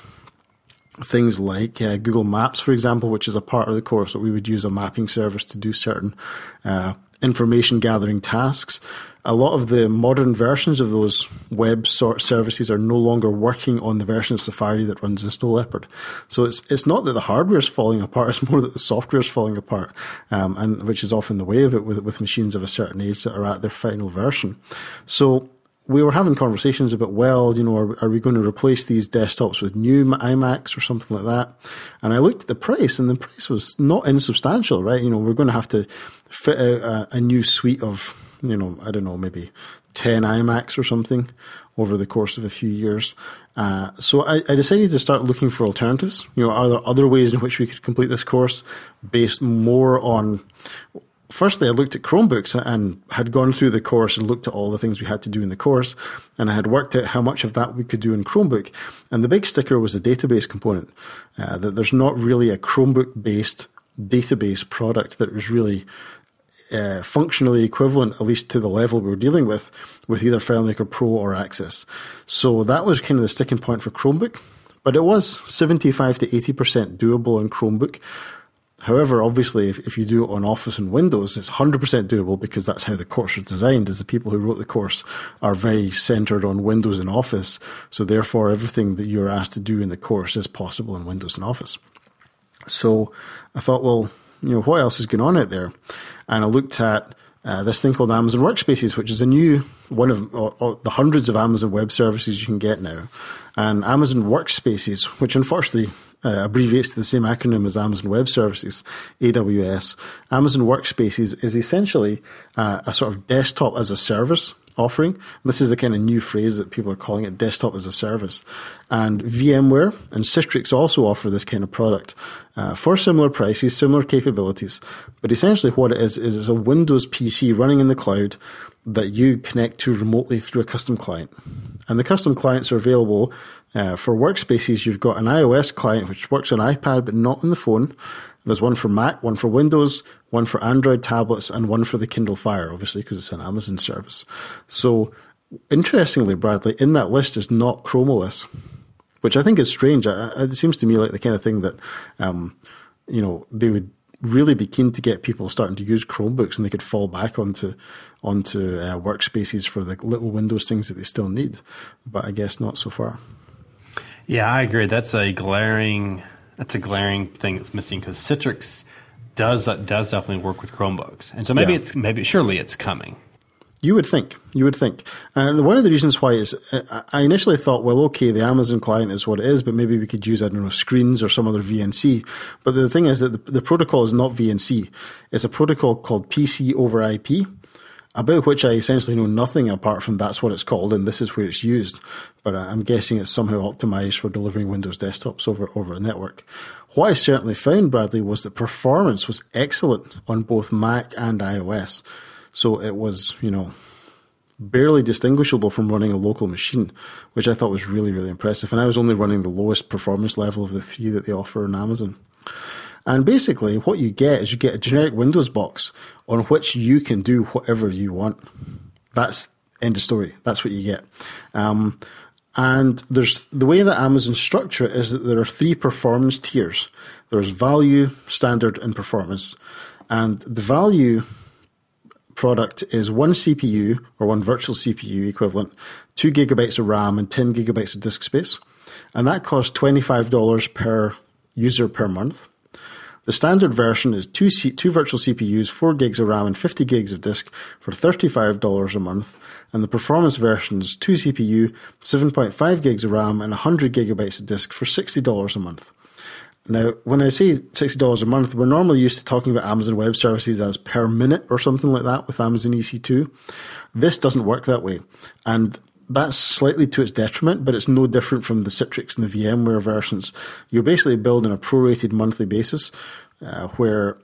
things like uh, Google Maps, for example, which is a part of the course that we would use a mapping service to do certain uh, information gathering tasks. A lot of the modern versions of those web sort services are no longer working on the version of Safari that runs in Snow Leopard. So it's it's not that the hardware is falling apart; it's more that the software is falling apart, um, and which is often the way of it with with machines of a certain age that are at their final version. So we were having conversations about, well, you know, are, are we going to replace these desktops with new iMacs or something like that? And I looked at the price, and the price was not insubstantial, right? You know, we're going to have to fit out a, a new suite of, you know, I don't know, maybe ten iMacs or something over the course of a few years. Uh, so I, I decided to start looking for alternatives. You know, are there other ways in which we could complete this course based more on... Firstly, I looked at Chromebooks and had gone through the course and looked at all the things we had to do in the course, and I had worked out how much of that we could do in Chromebook. And the big sticker was the database component, uh, that there's not really a Chromebook-based database product that was really uh, functionally equivalent, at least to the level we were dealing with, with either FileMaker Pro or Access. So that was kind of the sticking point for Chromebook. but it was seventy-five to eighty percent doable on Chromebook. However, obviously, if, if you do it on Office and Windows, it's one hundred percent doable because that's how the course was designed, is the people who wrote the course are very centered on Windows and Office. So therefore, everything that you're asked to do in the course is possible in Windows and Office. So I thought, well, you know, what else is going on out there? And I looked at uh, this thing called Amazon Workspaces, which is a new one of uh, uh, the hundreds of Amazon Web Services you can get now. And Amazon Workspaces, which unfortunately uh, abbreviates to the same acronym as Amazon Web Services, A W S. Amazon Workspaces is essentially uh, a sort of desktop as a service offering. This is the kind of new phrase that people are calling it, desktop as a service. And VMware and Citrix also offer this kind of product uh, for similar prices, similar capabilities. But essentially what it is, is it's a Windows P C running in the cloud that you connect to remotely through a custom client. And the custom clients are available uh, for Workspaces. You've got an iOS client which works on iPad but not on the phone. There's one for Mac, one for Windows, one for Android tablets, and one for the Kindle Fire, obviously, because it's an Amazon service. So, interestingly, Bradley, in that list is not Chrome O S, which I think is strange. It seems to me like the kind of thing that, um, you know, they would really be keen to get people starting to use Chromebooks and they could fall back onto onto uh, Workspaces for the little Windows things that they still need. But I guess not so far. Yeah, I agree. That's a glaring... That's a glaring thing that's missing because Citrix does does definitely work with Chromebooks, and so maybe yeah. it's maybe surely it's coming. You would think. You would think. And one of the reasons why is I initially thought, well, okay, the Amazon client is what it is, but maybe we could use, I don't know, Screens or some other V N C. But the thing is that the, the protocol is not V N C. It's a protocol called P C over I P, about which I essentially know nothing apart from that's what it's called and this is where it's used. But I'm guessing it's somehow optimized for delivering Windows desktops over, over a network. What I certainly found, Bradley, was that performance was excellent on both Mac and iOS. So it was, you know, barely distinguishable from running a local machine, which I thought was really, really impressive. And I was only running the lowest performance level of the three that they offer on Amazon. And basically what you get is you get a generic Windows box on which you can do whatever you want. That's end of story. That's what you get. Um, and there's the way that Amazon structure it is that there are three performance tiers. There's value, standard, and performance. And the value product is one C P U or one virtual C P U equivalent, two gigabytes of RAM and ten gigabytes of disk space. And that costs twenty-five dollars per user per month. The standard version is two, C- two virtual C P Us, four gigs of RAM and fifty gigs of disk for thirty-five dollars a month. And the performance version is two C P U, seven point five gigs of RAM and one hundred gigabytes of disk for sixty dollars a month. Now, when I say sixty dollars a month, we're normally used to talking about Amazon Web Services as per minute or something like that with Amazon E C two. This doesn't work that way. And that's slightly to its detriment, but it's no different from the Citrix and the VMware versions. You're basically building a prorated monthly basis uh, where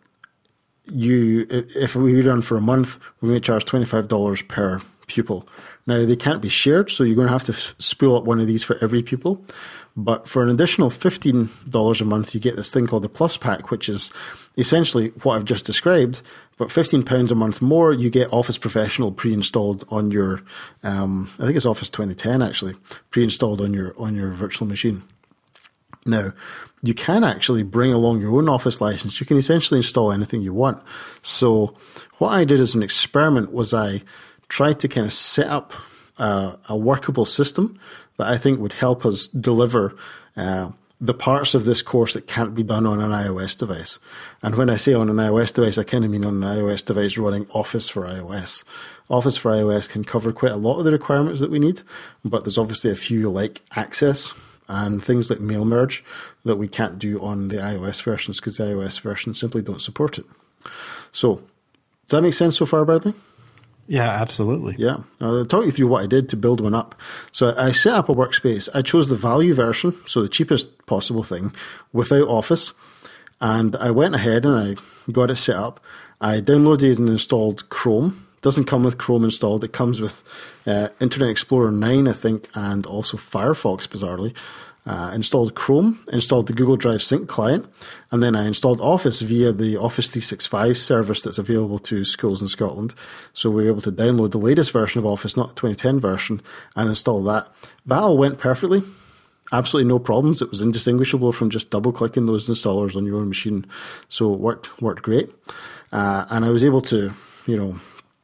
you, if we run for a month, we're going to charge twenty-five dollars per pupil. Now, they can't be shared, so you're going to have to spool up one of these for every pupil. But for an additional fifteen dollars a month, you get this thing called the Plus Pack, which is essentially what I've just described. But fifteen pounds a month more, you get Office Professional pre-installed on your, um, I think it's Office twenty ten actually, pre-installed on your on your virtual machine. Now, you can actually bring along your own Office license. You can essentially install anything you want. So what I did as an experiment was I tried to kind of set up uh, a workable system that I think would help us deliver uh, the parts of this course that can't be done on an iOS device. And when I say on an iOS device, I kind of mean on an iOS device running Office for iOS. Office for iOS can cover quite a lot of the requirements that we need, but there's obviously a few like Access and things like Mail Merge that we can't do on the iOS versions because the iOS versions simply don't support it. So, does that make sense so far, Bradley? Yeah, absolutely. Yeah. I'll talk you through what I did to build one up. So I set up a workspace. I chose the value version, so the cheapest possible thing, without Office. And I went ahead and I got it set up. I downloaded and installed Chrome. It doesn't come with Chrome installed. It comes with uh, Internet Explorer nine, I think, and also Firefox, bizarrely. Uh, installed Chrome, installed the Google Drive Sync client, and then I installed Office via the Office three sixty-five service that's available to schools in Scotland. So we were able to download the latest version of Office, not the twenty ten version, and install that. That all went perfectly. absolutely no problems. It was indistinguishable from just double clicking those installers on your own machine. So it worked, worked great. Uh, and I was able to, you know,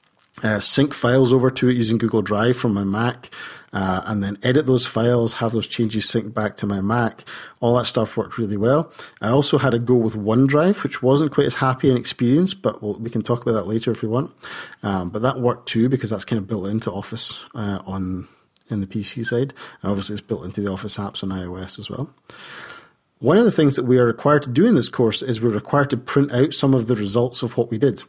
uh, sync files over to it using Google Drive from my Mac, uh, and then edit those files, have those changes synced back to my Mac. All that stuff worked really well. I also had to go with OneDrive, which wasn't quite as happy an experience, but we'll, we can talk about that later if we want. Um, but that worked too, because that's kind of built into Office uh, on in the P C side. And obviously, it's built into the Office apps on iOS as well. One of the things that we are required to do in this course is we're required to print out some of the results of what we did.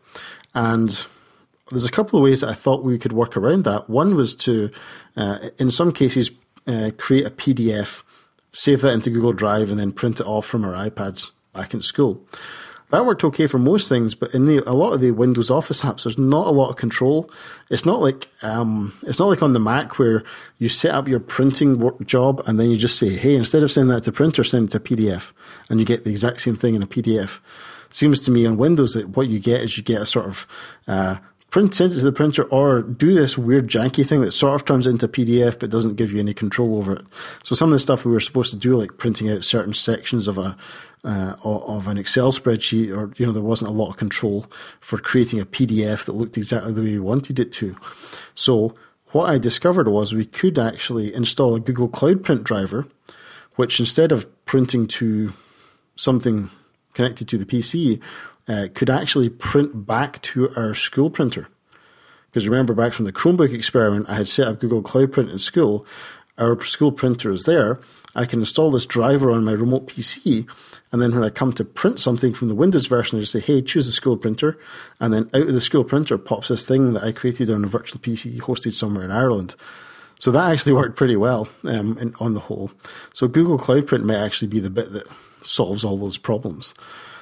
And there's a couple of ways that I thought we could work around that. One was to, uh, in some cases, uh, create a P D F, save that into Google Drive, and then print it off from our iPads back in school. That worked okay for most things, but in the, a lot of the Windows Office apps, there's not a lot of control. It's not like um, it's not like on the Mac where you set up your printing work job and then you just say, "Hey, instead of sending that to printer, send it to P D F," and you get the exact same thing in a P D F. Seems to me on Windows that what you get is you get a sort of uh, print, send it to the printer, or do this weird janky thing that sort of turns into P D F but doesn't give you any control over it. So some of the stuff we were supposed to do, like printing out certain sections of a uh, of an Excel spreadsheet, or you know, there wasn't a lot of control for creating a P D F that looked exactly the way we wanted it to. So what I discovered was we could actually install a Google Cloud Print driver, which instead of printing to something connected to the P C, uh, could actually print back to our school printer. Because remember, back from the Chromebook experiment, I had set up Google Cloud Print in school. Our school printer is there. I can install this driver on my remote P C, and then when I come to print something from the Windows version, I just say, "Hey, choose the school printer," and then out of the school printer pops this thing that I created on a virtual P C hosted somewhere in Ireland. So that actually worked pretty well um, in, on the whole. So Google Cloud Print may actually be the bit that solves all those problems.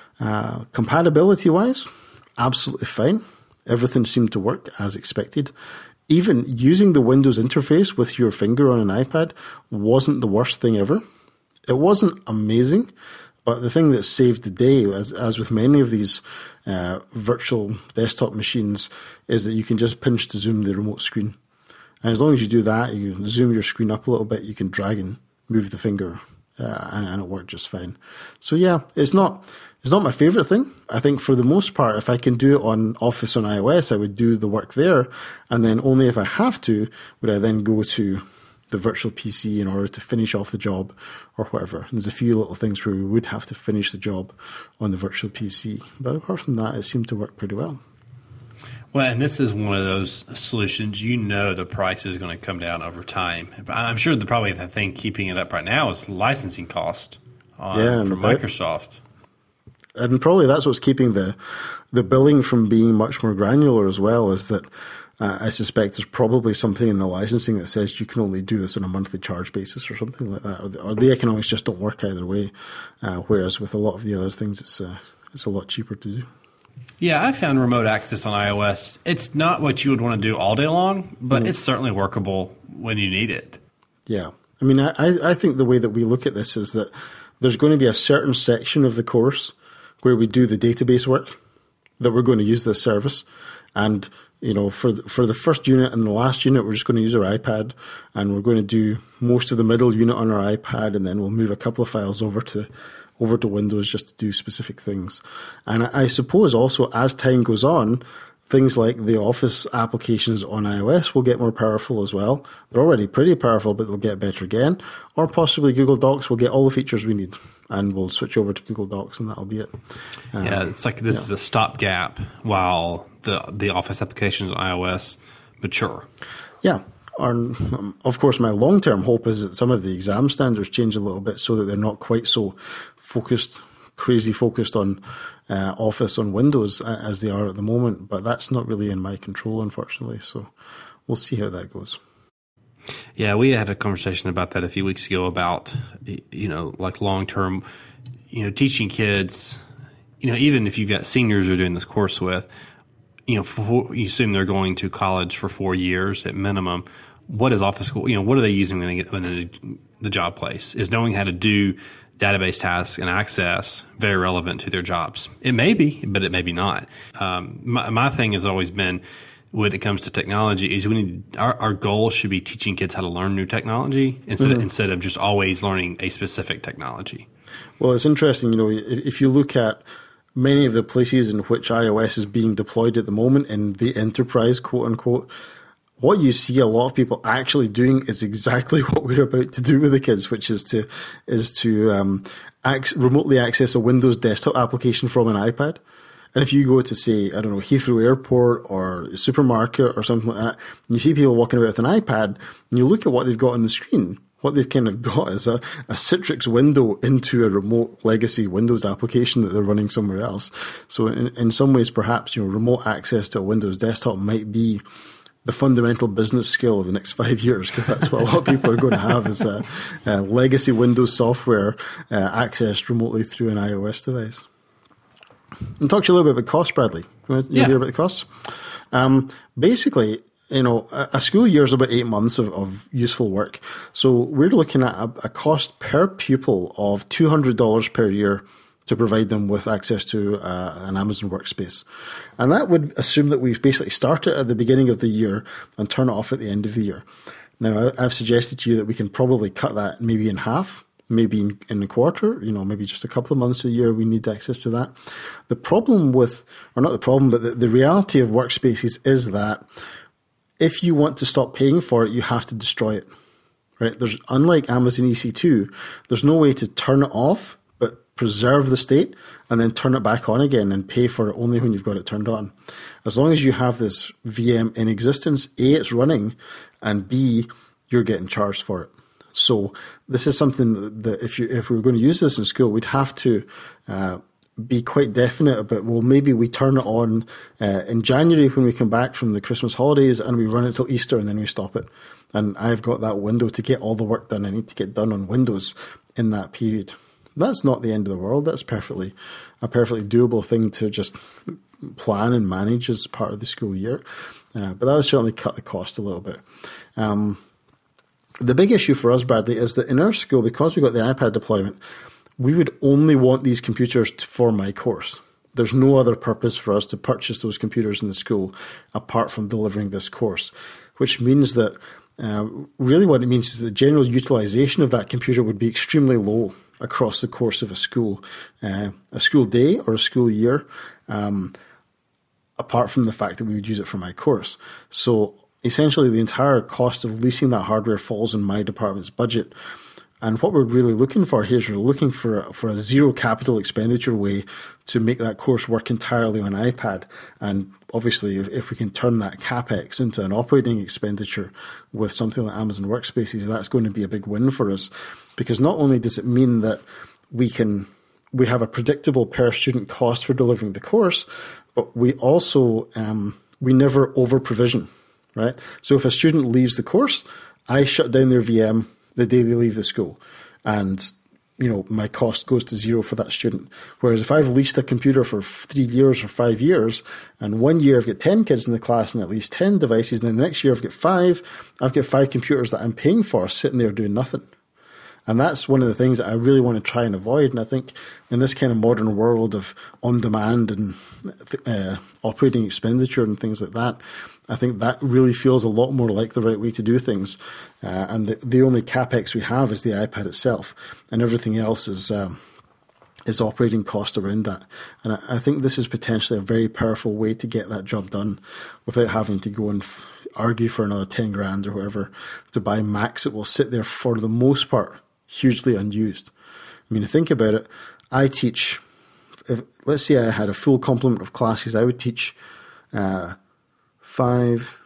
Uh, compatibility-wise, absolutely fine. Everything seemed to work as expected. Even using the Windows interface with your finger on an iPad wasn't the worst thing ever. It wasn't amazing, but the thing that saved the day, as, as with many of these uh, virtual desktop machines, is that you can just pinch to zoom the remote screen. And as long as you do that, you zoom your screen up a little bit, you can drag and move the finger, uh, and, and it worked just fine. So yeah, it's not it's not my favorite thing. I think for the most part, if I can do it on Office on iOS, I would do the work there, and then only if I have to would I then go to the virtual P C in order to finish off the job or whatever. And there's a few little things where we would have to finish the job on the virtual P C, but apart from that, it seemed to work pretty well. Well, and this is one of those solutions, you know, the price is going to come down over time. I'm sure the probably the thing keeping it up right now is licensing cost on, yeah, from Microsoft. And probably that's what's keeping the the billing from being much more granular as well, is that uh, I suspect there's probably something in the licensing that says you can only do this on a monthly charge basis or something like that, or the, or the economics just don't work either way, uh, whereas with a lot of the other things, it's uh, it's a lot cheaper to do. Yeah, I found remote access on iOS. It's not what you would want to do all day long, but mm. it's certainly workable when you need it. Yeah. I mean, I, I think the way that we look at this is that there's going to be a certain section of the course where we do the database work that we're going to use this service. And, you know, for the, for the first unit and the last unit, we're just going to use our iPad, and we're going to do most of the middle unit on our iPad, and then we'll move a couple of files over to over to Windows just to do specific things. And I, I suppose also as time goes on, things like the Office applications on iOS will get more powerful as well. They're already pretty powerful, but they'll get better again. Or possibly Google Docs will get all the features we need, and we'll switch over to Google Docs, and that'll be it. Um, yeah, it's like this yeah. is a stopgap while the the Office applications on iOS mature. Yeah. And, um, of course, my long-term hope is that some of the exam standards change a little bit so that they're not quite so focused, crazy focused on uh, Office on Windows as they are at the moment. But that's not really in my control, unfortunately. So we'll see how that goes. Yeah, we had a conversation about that a few weeks ago about, you know, like long-term, you know, teaching kids, you know, even if you've got seniors you're doing this course with, you know, for, you assume they're going to college for four years at minimum. What is Office school? You know, what are they using when they get when the, the job place? Is knowing how to do database tasks and access very relevant to their jobs? It may be, but it may be not. Um, my, my thing has always been when it comes to technology is we need our, our goal should be teaching kids how to learn new technology instead, mm-hmm. of, instead of just always learning a specific technology. Well, it's interesting, you know, if you look at many of the places in which iOS is being deployed at the moment in the enterprise, quote unquote, what you see a lot of people actually doing is exactly what we're about to do with the kids, which is to is to um, ac- remotely access a Windows desktop application from an iPad. And if you go to, say, I don't know, Heathrow Airport or a supermarket or something like that, and you see people walking about with an iPad, and you look at what they've got on the screen, what they've kind of got is a, a Citrix window into a remote legacy Windows application that they're running somewhere else. So in, in some ways, perhaps, you know, remote access to a Windows desktop might be the fundamental business skill of the next five years, because that's what a lot of people are going to have is a, a legacy Windows software uh, accessed remotely through an iOS device. And talk to you a little bit about cost, Bradley. You want to yeah. hear about the costs? Um, basically, you know, a, a school year is about eight months of, of useful work. So we're looking at a, a cost per pupil of two hundred dollars per year to provide them with access to uh, an Amazon workspace. And that would assume that we basically start it at the beginning of the year and turn it off at the end of the year. Now, I've suggested to you that we can probably cut that maybe in half, maybe in, in a quarter, you know, maybe just a couple of months a year we need access to that. The problem with, or not the problem, but the, the reality of workspaces is that if you want to stop paying for it, you have to destroy it, right? There's, unlike Amazon E C two, there's no way to turn it off, preserve the state, and then turn it back on again and pay for it only when you've got it turned on. As long as you have this V M in existence, A, it's running, and B, you're getting charged for it. So this is something that if you if we were going to use this in school, we'd have to uh, be quite definite about, well, maybe we turn it on uh, in January when we come back from the Christmas holidays, and we run it till Easter, and then we stop it. And I've got that window to get all the work done I need to get done on Windows in that period. That's not the end of the world. That's perfectly a perfectly doable thing to just plan and manage as part of the school year. Uh, but that would certainly cut the cost a little bit. Um, the big issue for us, Bradley, is that in our school, because we got the iPad deployment, we would only want these computers for my course. There's no other purpose for us to purchase those computers in the school apart from delivering this course, which means that uh, really what it means is the general utilization of that computer would be extremely low across the course of a school, uh, a school day or a school year, um, apart from the fact that we would use it for my course. So essentially the entire cost of leasing that hardware falls in my department's budget. And what we're really looking for here is we're looking for a, for a zero capital expenditure way to make that course work entirely on iPad. And obviously, if, if we can turn that CapEx into an operating expenditure with something like Amazon Workspaces, that's going to be a big win for us. Because not only does it mean that we can we have a predictable per student cost for delivering the course, but we also um, we never over provision, right? So if a student leaves the course, I shut down their V M the day they leave the school, and you know my cost goes to zero for that student. Whereas if I've leased a computer for three years or five years, and one year I've got ten kids in the class and at least ten devices, and then the next year I've got five, I've got five computers that I'm paying for sitting there doing nothing. And that's one of the things that I really want to try and avoid. And I think in this kind of modern world of on-demand and uh, operating expenditure and things like that, I think that really feels a lot more like the right way to do things. Uh, and the, the only CapEx we have is the iPad itself, and everything else is um, is operating cost around that. And I, I think this is potentially a very powerful way to get that job done without having to go and f- argue for another ten grand or whatever to buy Macs that will sit there for the most part hugely unused. I mean, think about it. I teach, if, let's say I had a full complement of classes, I would teach uh, five,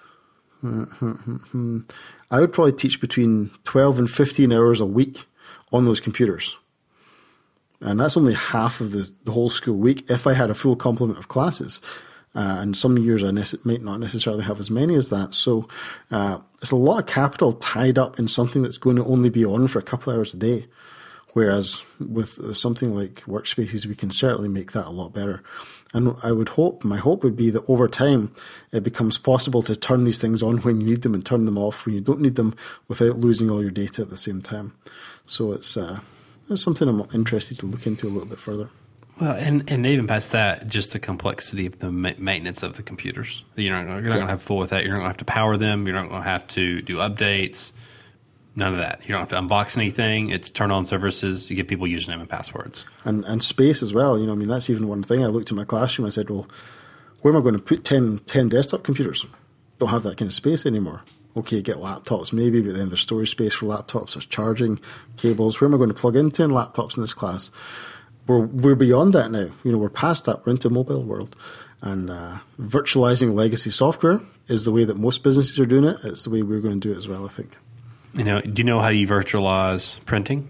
I would probably teach between twelve and fifteen hours a week on those computers. And that's only half of the, the whole school week if I had a full complement of classes. Uh, and some years I nece- might not necessarily have as many as that. So uh, there's a lot of capital tied up in something that's going to only be on for a couple of hours a day. Whereas with something like Workspaces, we can certainly make that a lot better. And I would hope, my hope would be that over time, it becomes possible to turn these things on when you need them and turn them off when you don't need them without losing all your data at the same time. So it's, uh, it's something I'm interested to look into a little bit further. Well, and, and even past that, just the complexity of the ma- maintenance of the computers. You're not, you're not yeah. going to have full with that. You're not going to have to power them. You're not going to have to do updates. None of that. You don't have to unbox anything. It's turn on services. You give people username and passwords. And and space as well. You know, I mean, that's even one thing. I looked at my classroom. I said, well, where am I going to put ten, ten desktop computers? Don't have that kind of space anymore. Okay, get laptops maybe, but then there's storage space for laptops. There's charging cables. Where am I going to plug in ten laptops in this class? We're we're beyond that now. You know, we're past that. We're into mobile world. And uh, virtualizing legacy software is the way that most businesses are doing it. It's the way we're going to do it as well, I think. You know, do you know how you virtualize printing?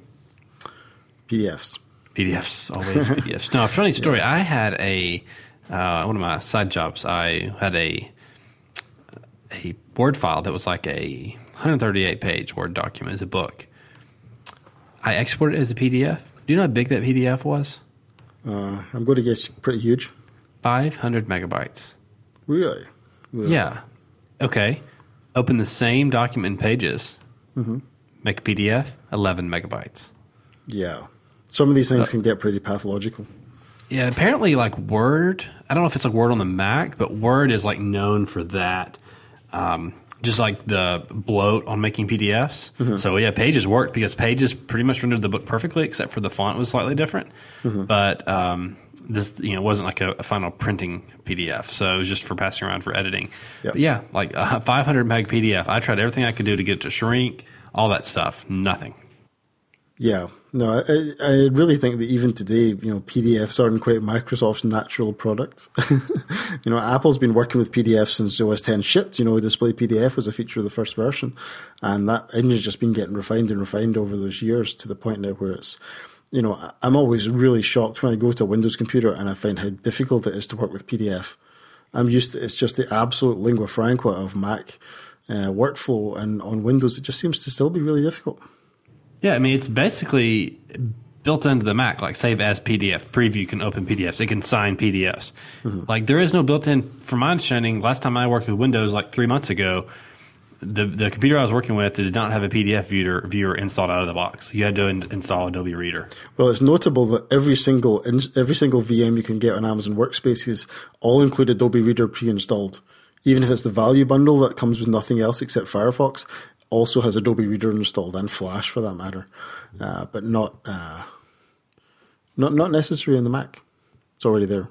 P D Fs. P D Fs, always P D Fs. Now, a funny story. Yeah. I had a uh, one of my side jobs. I had a a Word file that was like a one hundred thirty-eight page Word document as a book. I exported it as a P D F. Do you know how big that P D F was? Uh, I'm going to guess pretty huge. five hundred megabytes. Really? really? Yeah. Okay. Open the same document in Pages. Mm-hmm. Make a P D F, eleven megabytes. Yeah. Some of these things uh, can get pretty pathological. Yeah, apparently like Word, I don't know if it's like Word on the Mac, but Word is like known for that. Um, just like the bloat on making P D Fs. Mm-hmm. So yeah, Pages worked because Pages pretty much rendered the book perfectly, except for the font was slightly different. Mm-hmm. But um, this, you know, wasn't like a, a final printing P D F, so it was just for passing around for editing. Yep. But yeah, like a five hundred meg P D F. I tried everything I could do to get it to shrink, all that stuff. Nothing. Yeah, no, I, I really think that even today, you know, P D Fs aren't quite Microsoft's natural product. You know, Apple's been working with P D F since O S ten shipped. You know, Display P D F was a feature of the first version, and that engine's just been getting refined and refined over those years to the point now where it's, you know, I'm always really shocked when I go to a Windows computer and I find how difficult it is to work with P D F. I'm used to, it's just the absolute lingua franca of Mac uh, workflow, and on Windows it just seems to still be really difficult. Yeah, I mean, it's basically built into the Mac, like save as P D F. Preview can open P D Fs. It can sign P D Fs. Mm-hmm. Like, there is no built-in, from my understanding, last time I worked with Windows, like three months ago, the the computer I was working with did not have a P D F viewer, viewer installed out of the box. You had to in, install Adobe Reader. Well, it's notable that every single every single V M you can get on Amazon Workspaces all include Adobe Reader pre-installed. Even if it's the value bundle that comes with nothing else except Firefox, also has Adobe Reader installed, and Flash for that matter, uh, but not uh, not not necessary in the Mac. It's already there.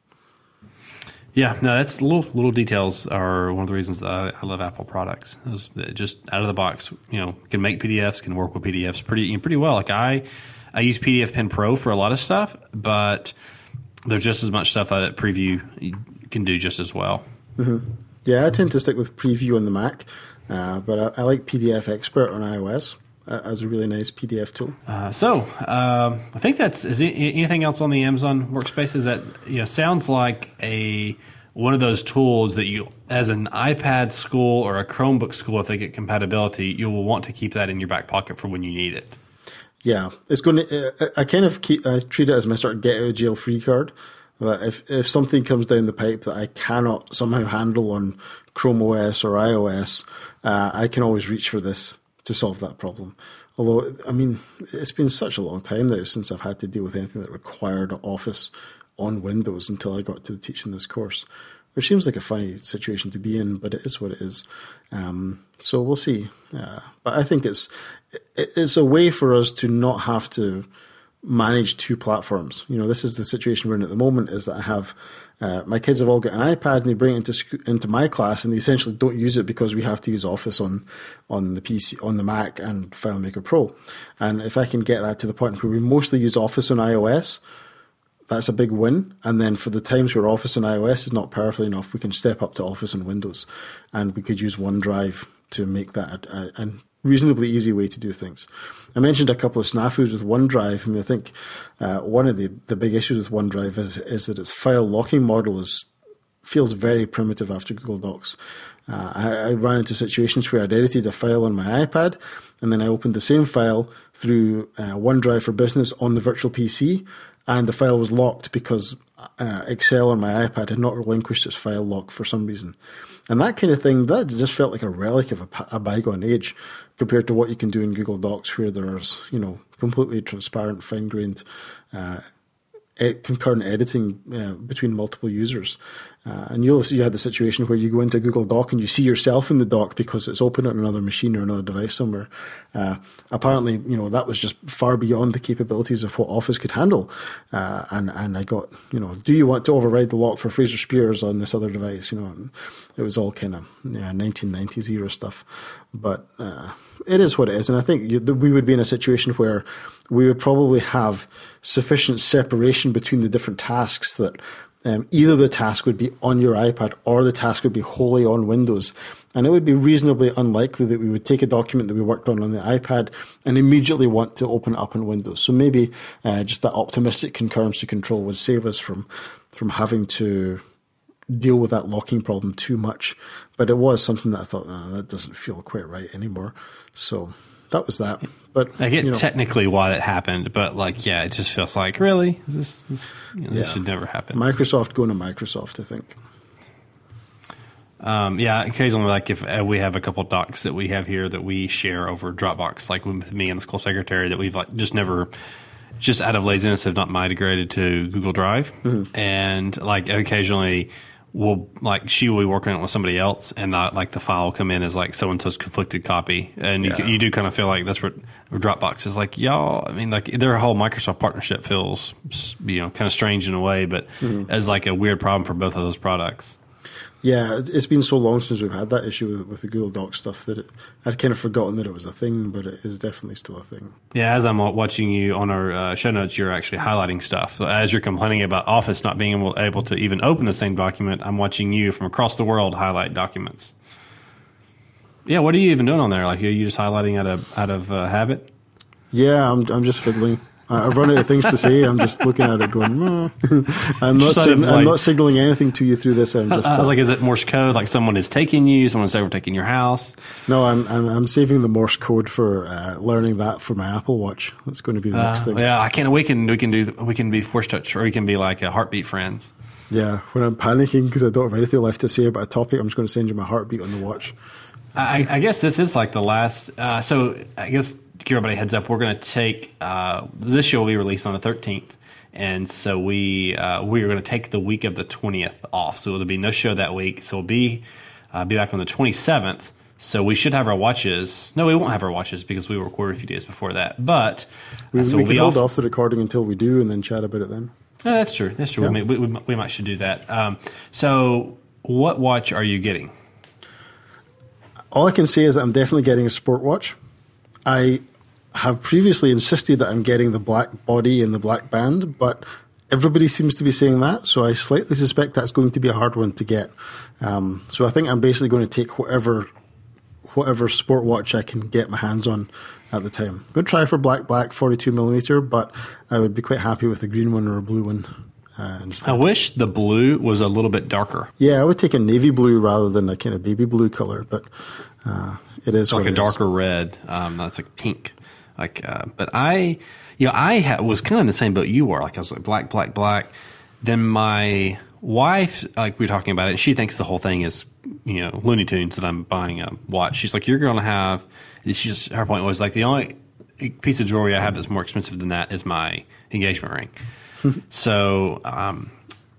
Yeah, no, that's little little details are one of the reasons that I, I love Apple products. Those, just out of the box, you know, can make P D Fs, can work with P D Fs pretty pretty well. Like I, I use P D F Pen Pro for a lot of stuff, but there's just as much stuff that Preview can do just as well. Mm-hmm. Yeah, I tend to stick with Preview on the Mac. Uh, but I, I like P D F Expert on iOS uh, as a really nice P D F tool. Uh, so uh, I think that's is it, anything else on the Amazon Workspace? Is that, you know, sounds like a one of those tools that you, as an iPad school or a Chromebook school, if they get compatibility, you will want to keep that in your back pocket for when you need it. Yeah, it's going to. Uh, I kind of keep. I treat it as my sort of get out of jail free card. That if if something comes down the pipe that I cannot somehow handle on Chrome O S or iOS, uh, I can always reach for this to solve that problem. Although, I mean, it's been such a long time now since I've had to deal with anything that required Office on Windows until I got to teaching this course, which seems like a funny situation to be in, but it is what it is. Um, so we'll see. Uh, but I think it's it's a way for us to not have to manage two platforms. You know, this is the situation we're in at the moment, is that I have uh, my kids have all got an iPad and they bring it into sc- into my class, and they essentially don't use it because we have to use Office on on the P C, on the Mac and FileMaker Pro. And if I can get that to the point where we mostly use Office on iOS, that's a big win. And then for the times where Office on iOS is not powerful enough, we can step up to Office on Windows, and we could use OneDrive to make that a, a, a reasonably easy way to do things. I mentioned a couple of snafus with OneDrive. I mean, I think uh, one of the, the big issues with OneDrive is is that its file locking model is feels very primitive after Google Docs. Uh, I, I ran into situations where I'd edited a file on my iPad, and then I opened the same file through uh, OneDrive for Business on the virtual P C, and the file was locked because uh, Excel on my iPad had not relinquished its file lock for some reason. And that kind of thing, that just felt like a relic of a, a bygone age compared to what you can do in Google Docs, where there's, you know, completely transparent, fine-grained uh, concurrent editing uh, between multiple users. Uh, and you'll you had the situation where you go into Google Doc and you see yourself in the doc because it's open on another machine or another device somewhere. Uh, apparently, you know, that was just far beyond the capabilities of what Office could handle. Uh, and, and I got, you know, do you want to override the lock for Fraser Spears on this other device? You know, and it was all kind of yeah, nineteen nineties era stuff. But uh, it is what it is. And I think you, we would be in a situation where we would probably have sufficient separation between the different tasks that Um, either the task would be on your iPad or the task would be wholly on Windows. And it would be reasonably unlikely that we would take a document that we worked on on the iPad and immediately want to open it up in Windows. So maybe uh, just that optimistic concurrency control would save us from, from having to deal with that locking problem too much. But it was something that I thought, oh, that doesn't feel quite right anymore. So that was that. But I get you know, technically why that happened, but like, yeah, it just feels like, really? Is this, this, you know, this yeah. should never happen. Microsoft going to Microsoft, I think. Um, yeah, occasionally, like if uh, we have a couple docs that we have here that we share over Dropbox, like with me and the school secretary, that we've like just never, just out of laziness, have not migrated to Google Drive, mm-hmm. and like occasionally. We'll like she will be working on it with somebody else, and the, like the file will come in as like so and so's conflicted copy, and you, yeah. you do kind of feel like that's what Dropbox is like. Y'all, I mean, like their whole Microsoft partnership feels, you know, kind of strange in a way, but mm-hmm. as like a weird problem for both of those products. Yeah, it's been so long since we've had that issue with, with the Google Docs stuff that it, I'd kind of forgotten that it was a thing, but it is definitely still a thing. Yeah, as I'm watching you on our uh, show notes, you're actually highlighting stuff. So as you're complaining about Office not being able, able to even open the same document, I'm watching you from across the world highlight documents. Yeah, what are you even doing on there? Like, are you just highlighting out of out of uh, habit? Yeah, I'm I'm just fiddling. I've run out of things to say. I'm just looking at it going, mm. I'm, not sig- like, I'm not signaling anything to you through this. I'm just, I was uh, like, is it Morse code? Like someone is taking you, someone's overtaking your house? No, I'm I'm, I'm saving the Morse code for uh, learning that for my Apple Watch. That's going to be the uh, next thing. Yeah, I can't. We can we can do we can be force touch, or we can be like a heartbeat friends. Yeah, when I'm panicking because I don't have anything left to say about a topic, I'm just going to send you my heartbeat on the watch. I, I guess this is like the last. Uh, so I guess. To give everybody a heads up, we're going to take uh, this show will be released on the thirteenth, and so we uh, we are going to take the week of the twentieth off. So there'll be no show that week. So we'll be uh, be back on the twenty-seventh. So we should have our watches. No, we won't have our watches because we will record a few days before that. But we, uh, so we we'll can be hold off. off the recording until we do, and then chat about it then. No, that's true. That's true. Yeah. We, we, we might should do that. Um, so, what watch are you getting? All I can say is that I'm definitely getting a sport watch. I have previously insisted that I'm getting the black body and the black band, but everybody seems to be saying that, so I slightly suspect that's going to be a hard one to get. Um, so I think I'm basically going to take whatever whatever sport watch I can get my hands on at the time. I'm going to try for black, black, forty-two millimeter, but I would be quite happy with a green one or a blue one. Uh, I wish the blue was a little bit darker. Yeah, I would take a navy blue rather than a kind of baby blue color, but uh, it is like what a it darker is. red. Um, that's like pink. Like, uh, but I, you know, I ha- was kind of in the same boat you were. Like, I was like black, black, black. Then my wife, like we were talking about it, she thinks the whole thing is, you know, Looney Tunes that I'm buying a watch. She's like, you're going to have. She's her point was like the only piece of jewelry I have that's more expensive than that is my engagement ring. so, um,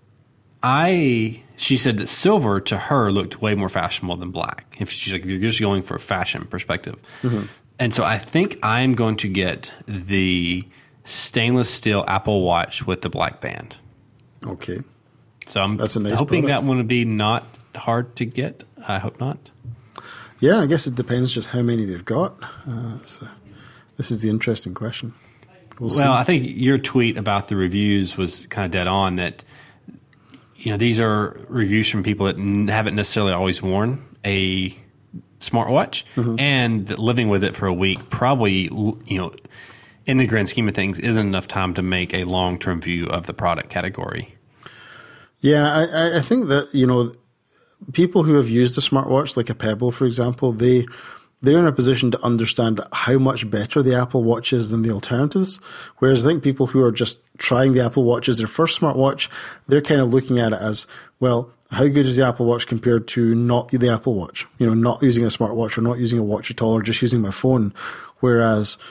I. She said that silver to her looked way more fashionable than black. If she's like, if you're just going for a fashion perspective. Mm-hmm. And so I think I'm going to get the stainless steel Apple Watch with the black band. Okay. So I'm That's a nice hoping product. that one would be not hard to get. I hope not. Yeah, I guess it depends just how many they've got. Uh, so this is the interesting question. We'll, well see. I think your tweet about the reviews was kind of dead on that, you know, these are reviews from people that n- haven't necessarily always worn a smartwatch, mm-hmm. and living with it for a week probably, you know, in the grand scheme of things, isn't enough time to make a long-term view of the product category. Yeah, I, I think that, you know, people who have used a smartwatch, like a Pebble, for example, they, they're in a position to understand how much better the Apple Watch is than the alternatives. Whereas I think people who are just trying the Apple Watch as their first smartwatch, they're kind of looking at it as, well, how good is the Apple Watch compared to not the Apple Watch? You know, not using a smartwatch or not using a watch at all or just using my phone. Whereas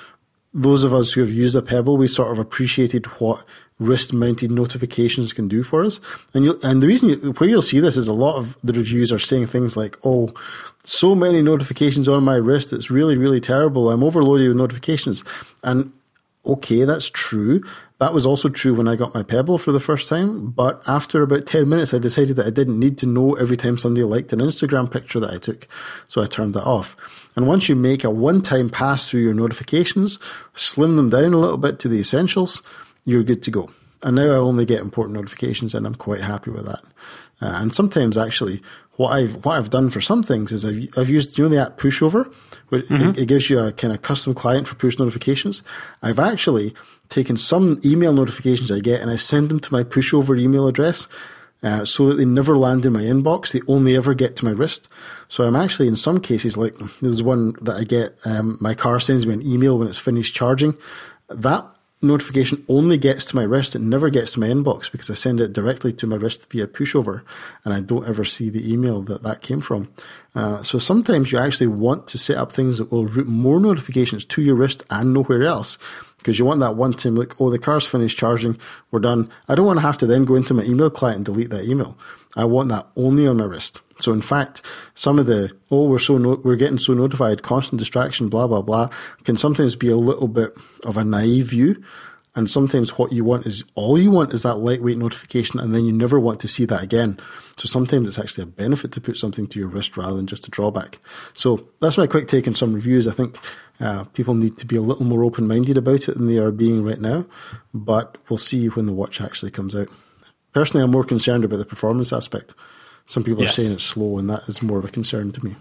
those of us who have used a Pebble, we sort of appreciated what wrist-mounted notifications can do for us. And you and the reason you, where you'll see this is a lot of the reviews are saying things like, "Oh, so many notifications on my wrist, it's really, really terrible. I'm overloaded with notifications." And okay, that's true. That was also true when I got my Pebble for the first time. But after about ten minutes, I decided that I didn't need to know every time somebody liked an Instagram picture that I took. So I turned that off. And once you make a one-time pass through your notifications, slim them down a little bit to the essentials, you're good to go. And now I only get important notifications, and I'm quite happy with that. Uh, and sometimes, actually, what I've what I've done for some things is I've I've used, you know, the app Pushover, where mm-hmm. it, it gives you a kind of custom client for push notifications. I've actually taken some email notifications I get and I send them to my Pushover email address, uh, so that they never land in my inbox. They only ever get to my wrist. So I'm actually, in some cases, like there's one that I get, um, my car sends me an email when it's finished charging. That notification only gets to my wrist. It never gets to my inbox because I send it directly to my wrist via Pushover, and I don't ever see the email that that came from. Uh, so sometimes you actually want to set up things that will route more notifications to your wrist and nowhere else, because you want that one time, like, oh, the car's finished charging, we're done. I don't want to have to then go into my email client and delete that email. I want that only on my wrist. So in fact, some of the, oh, we're so no, we're getting so notified, constant distraction, blah, blah, blah, can sometimes be a little bit of a naive view. And sometimes what you want is, all you want is that lightweight notification, and then you never want to see that again. So sometimes it's actually a benefit to put something to your wrist rather than just a drawback. So that's my quick take on some reviews. I think uh, people need to be a little more open-minded about it than they are being right now, but we'll see when the watch actually comes out. Personally, I'm more concerned about the performance aspect. Some people yes. are saying it's slow, and that is more of a concern to me.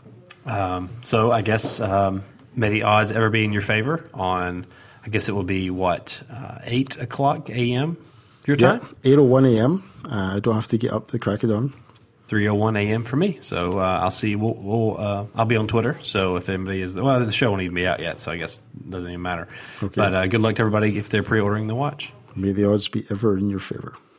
Um, so I guess um, may the odds ever be in your favor on, I guess it will be, what, uh, eight o'clock a.m. your time? Yeah, eight oh one a.m. Uh, I don't have to get up the crack of dawn. three oh one a.m. for me. So uh, I'll see. We'll, we'll uh, I'll be on Twitter. So if anybody is, well, the show won't even be out yet, so I guess it doesn't even matter. Okay. But uh, good luck to everybody if they're pre-ordering the watch. May the odds be ever in your favor.